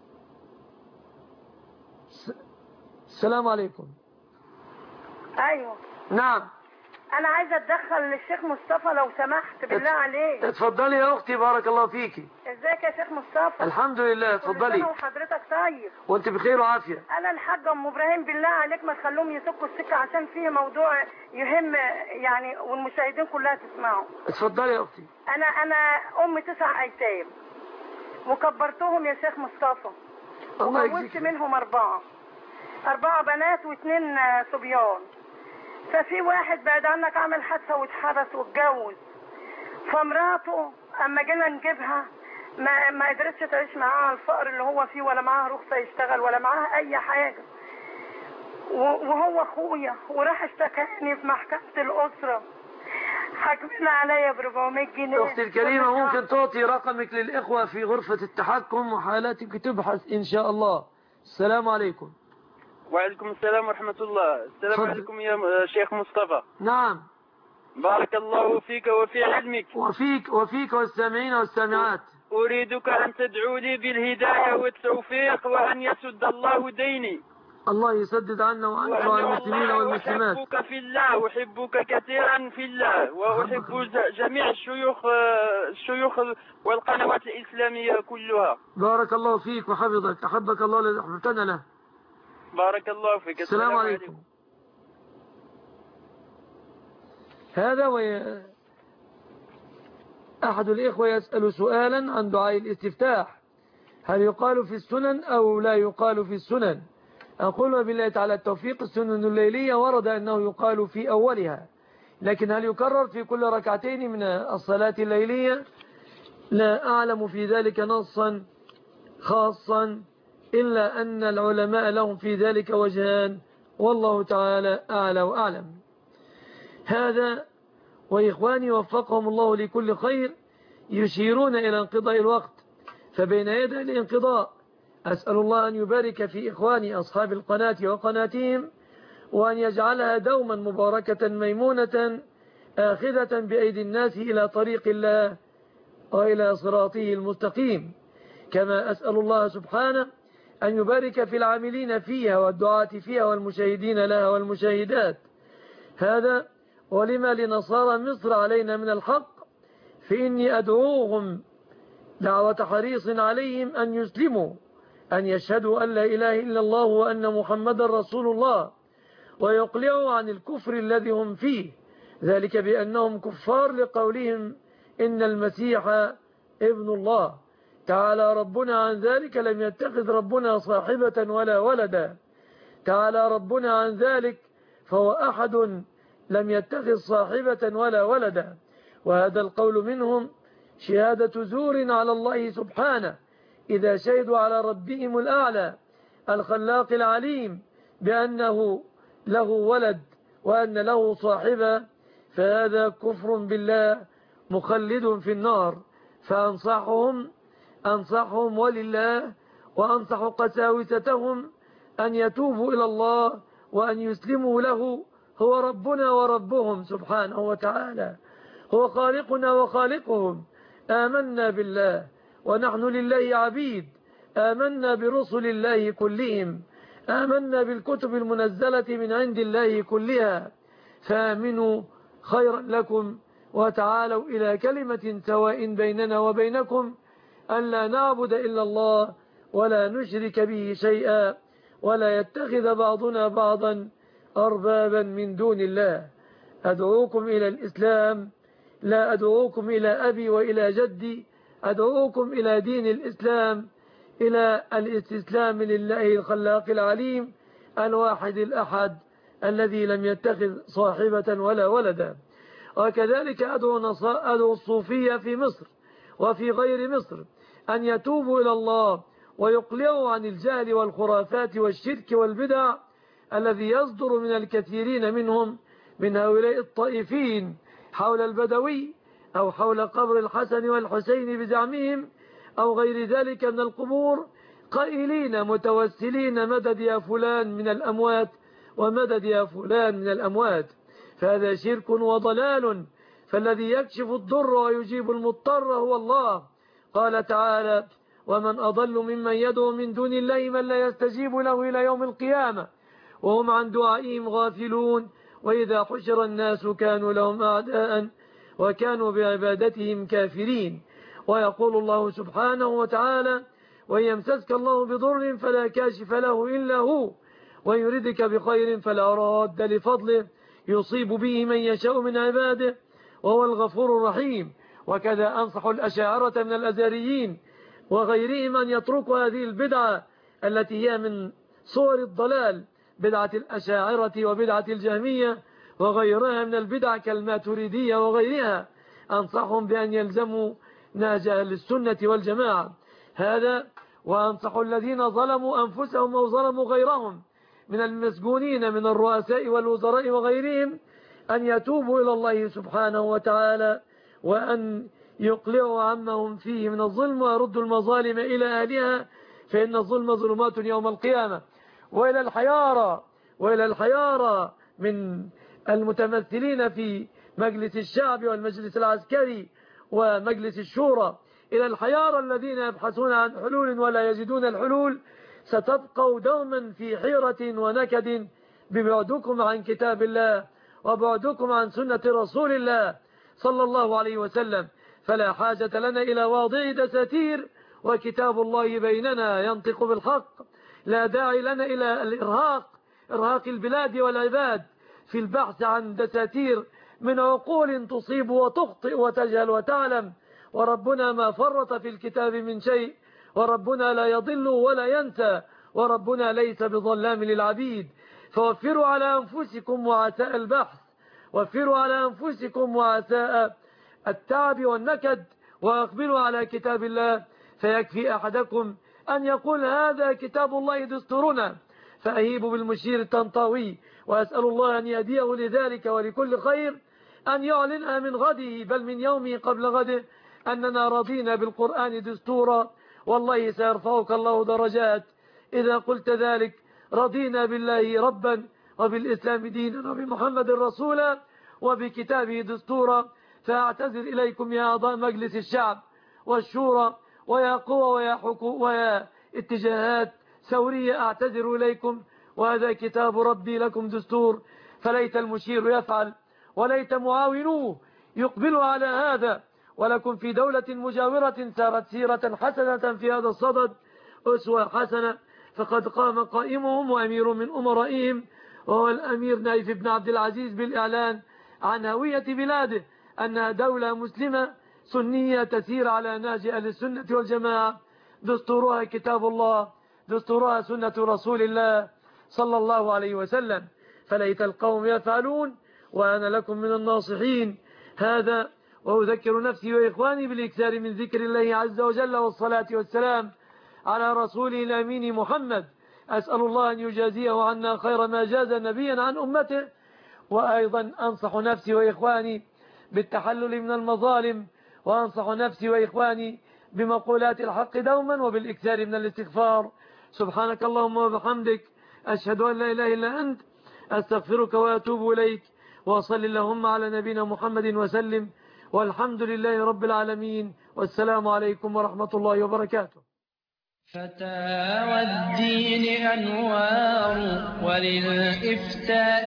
السلام عليكم. ايوه. نعم. انا عايزه اتدخل للشيخ مصطفى لو سمحت بالله عليك. اتفضلي يا اختي بارك الله فيكي. ازيك يا شيخ مصطفى؟ الحمد لله. اتفضلي. وحضرتك طيب. وانت بخير وعافيه. انا الحاجه ام ابراهيم، بالله عليك ما تخلوهم يسكوا السكه عشان فيه موضوع يهم يعني والمشاهدين كلها تسمعه. اتفضلي يا اختي. انا ام 9 ايتام وكبرتهم يا شيخ مصطفى، وجوزت منهم 4 بنات و2 صبيان. ففي واحد بعد عنك عمل حادثه واتحبس واتجوز، فمراته اما جينا نجيبها ما قدرتش تعيش معاها الفقر اللي هو فيه، ولا معاها رخصه يشتغل ولا معاها اي حاجه. وهو اخويا وراح اشتكاني في محكمه الاسره، حكمنا عليا ب 400 جنيه. اختي الكريمه ممكن تعطي رقمك للاخوه في غرفه التحكم وحالاتك تبحث ان شاء الله. السلام عليكم. وعليكم السلام ورحمة الله. السلام عليكم يا شيخ مصطفى. نعم. بارك الله فيك وفي علمك. وفيك والسامعين والسامعات. أريدك أن تدعو لي بالهداية والتوفيق وأن يسد الله ديني. الله يسدد عنا وعنك وعن المسلمين والمسلمات. أحبك في الله، أحبك كثيرا في الله، وأحب جميع الشيوخ والقنوات الإسلامية كلها. بارك الله فيك وحفظك، أحبك الله الذي أحببتنا له. بارك الله فيك. السلام عليكم. هذا أحد الإخوة يسأل سؤالا عن دعاء الاستفتاح، هل يقال في السنن أو لا يقال في السنن؟ أقول بالله تعالى التوفيق، السنن الليلية ورد أنه يقال في أولها، لكن هل يكرر في كل ركعتين من الصلاة الليلية؟ لا أعلم في ذلك نصا خاصا، إلا أن العلماء لهم في ذلك وجهان، والله تعالى أعلى وأعلم. هذا وإخواني وفقهم الله لكل خير يشيرون إلى انقضاء الوقت، فبين يدي الانقضاء أسأل الله أن يبارك في إخواني أصحاب القناة وقناتهم، وأن يجعلها دوما مباركة ميمونة آخذة بأيدي الناس إلى طريق الله وإلى صراطه المستقيم. كما أسأل الله سبحانه أن يبارك في العاملين فيها والدعاة فيها والمشاهدين لها والمشاهدات. هذا ولما لنصارى مصر علينا من الحق، فإني أدعوهم دعوة حريص عليهم أن يسلموا، أن يشهدوا أن لا إله إلا الله وأن محمد رسول الله، ويقلعوا عن الكفر الذي هم فيه، ذلك بأنهم كفار لقولهم إن المسيح ابن الله. تعالى ربنا عن ذلك، لم يتخذ ربنا صاحبة ولا ولدا. تعالى ربنا عن ذلك، فهو أحد لم يتخذ صاحبة ولا ولدا. وهذا القول منهم شهادة زور على الله سبحانه إذا شهدوا على ربهم الأعلى الخلاق العليم بأنه له ولد وأن له صاحبة، فهذا كفر بالله مخلد في النار. فأنصحهم ولله، وأنصح قساوستهم أن يتوبوا إلى الله وأن يسلموا له، هو ربنا وربهم سبحانه وتعالى. هو خالقنا وخالقهم. آمنا بالله ونحن لله عبيد، آمنا برسل الله كلهم، آمنا بالكتب المنزلة من عند الله كلها، فآمنوا خيرا لكم وتعالوا إلى كلمة سواء بيننا وبينكم ألا نعبد إلا الله ولا نشرك به شيئا ولا يتخذ بعضنا بعضا أربابا من دون الله. أدعوكم إلى الإسلام، لا أدعوكم إلى أبي وإلى جدي، أدعوكم إلى دين الإسلام، إلى الاستسلام لله الخلاق العليم الواحد الأحد الذي لم يتخذ صاحبة ولا ولدا. وكذلك أدعو الصوفية في مصر وفي غير مصر أن يتوبوا إلى الله ويقلعوا عن الجهل والخرافات والشرك والبدع الذي يصدر من الكثيرين منهم من هؤلاء الطائفين حول البدوي أو حول قبر الحسن والحسين بزعمهم أو غير ذلك من القبور، قائلين متوسلين مدد يا فلان من الأموات ومدد يا فلان من الأموات، فهذا شرك وضلال. فالذي يكشف الضر ويجيب المضطر هو الله. قال تعالى: ومن أضل ممن يدعو من دون الله من لا يستجيب له إلى يوم القيامة وهم عن دعائهم غافلون وإذا حشر الناس كانوا لهم أعداء وكانوا بعبادتهم كافرين. ويقول الله سبحانه وتعالى: وإن يمسسك الله بضر فلا كاشف له إلا هو ويردك بخير فلا راد لفضله يصيب به من يشاء من عباده وهو الغفور الرحيم. وكذا أنصح الأشاعرة من الأزهريين وغيرهم أن يتركوا هذه البدعة التي هي من صور الضلال، بدعة الأشاعرة وبدعة الجهمية وغيرها من البدع كالماتريدية وغيرها. أنصحهم بأن يلزموا نهج أهل السنة والجماعة هذا. وأنصح الذين ظلموا أنفسهم أو ظلموا غيرهم من المسجونين من الرؤساء والوزراء وغيرهم أن يتوبوا إلى الله سبحانه وتعالى وأن يقلعوا عمهم فيه من الظلم ويردوا المظالم إلى أهلها، فإن الظلم ظلمات يوم القيامة. وإلى الحيارة من المتمثلين في مجلس الشعب والمجلس العسكري ومجلس الشورى، إلى الحيارى الذين يبحثون عن حلول ولا يجدون الحلول، ستبقوا دوما في حيرة ونكد ببعدكم عن كتاب الله وبعدكم عن سنة رسول الله صلى الله عليه وسلم. فلا حاجة لنا إلى واضع دساتير وكتاب الله بيننا ينطق بالحق. لا داعي لنا إلى إرهاق البلاد والعباد في البحث عن دساتير من عقول تصيب وتخطئ وتجهل وتعلم. وربنا ما فرط في الكتاب من شيء، وربنا لا يضل ولا ينسى، وربنا ليس بظلام للعبيد. فوفروا على أنفسكم وعساء البحث، وفروا على أنفسكم وعساء التعب والنكد، وأقبلوا على كتاب الله. فيكفي أحدكم أن يقول هذا كتاب الله دستورنا، فأهيب بالمشير الطنطاوي وأسأل الله أن يهديه لذلك ولكل خير، أن يعلنها من غده بل من يومه قبل غده أننا رضينا بالقرآن دستورا. والله سيرفعك الله درجات إذا قلت ذلك. رضينا بالله ربا وبالإسلام دينا وبمحمد رسولا وبكتابه دستورا. فأعتذر إليكم يا أعضاء مجلس الشعب والشورى ويا قوى ويا اتجاهات ثورية، أعتذر إليكم، وهذا كتاب ربي لكم دستور. فليت المشير يفعل وليت معاونوه يقبلوا على هذا. ولكم في دولة مجاورة سارت سيرة حسنة في هذا الصدد أسوة حسنة، فقد قام قائمهم وأمير من أمرائهم وهو الأمير نايف بن عبد العزيز بالإعلان عن هوية بلاده أنها دولة مسلمة سنية تسير على نهج أهل السنة والجماعة. دستورها كتاب الله، دستورها سنة رسول الله صلى الله عليه وسلم. فليت القوم يفعلون وأنا لكم من الناصحين هذا. وأذكر نفسي وإخواني بالإكثار من ذكر الله عز وجل والصلاة والسلام على رسوله الأمين محمد. أسأل الله أن يجازيه عنا خير ما جاز نبيا عن أمته. وأيضا أنصح نفسي وإخواني بالتحلل من المظالم، وأنصح نفسي وإخواني بمقولات الحق دوما وبالإكثار من الاستغفار. سبحانك اللهم وبحمدك، أشهد أن لا إله إلا أنت، أستغفرك وأتوب إليك. وصل اللهم على نبينا محمد وسلم، والحمد لله رب العالمين، والسلام عليكم ورحمة الله وبركاته. فتاوى الدين أنوار وللإفتاء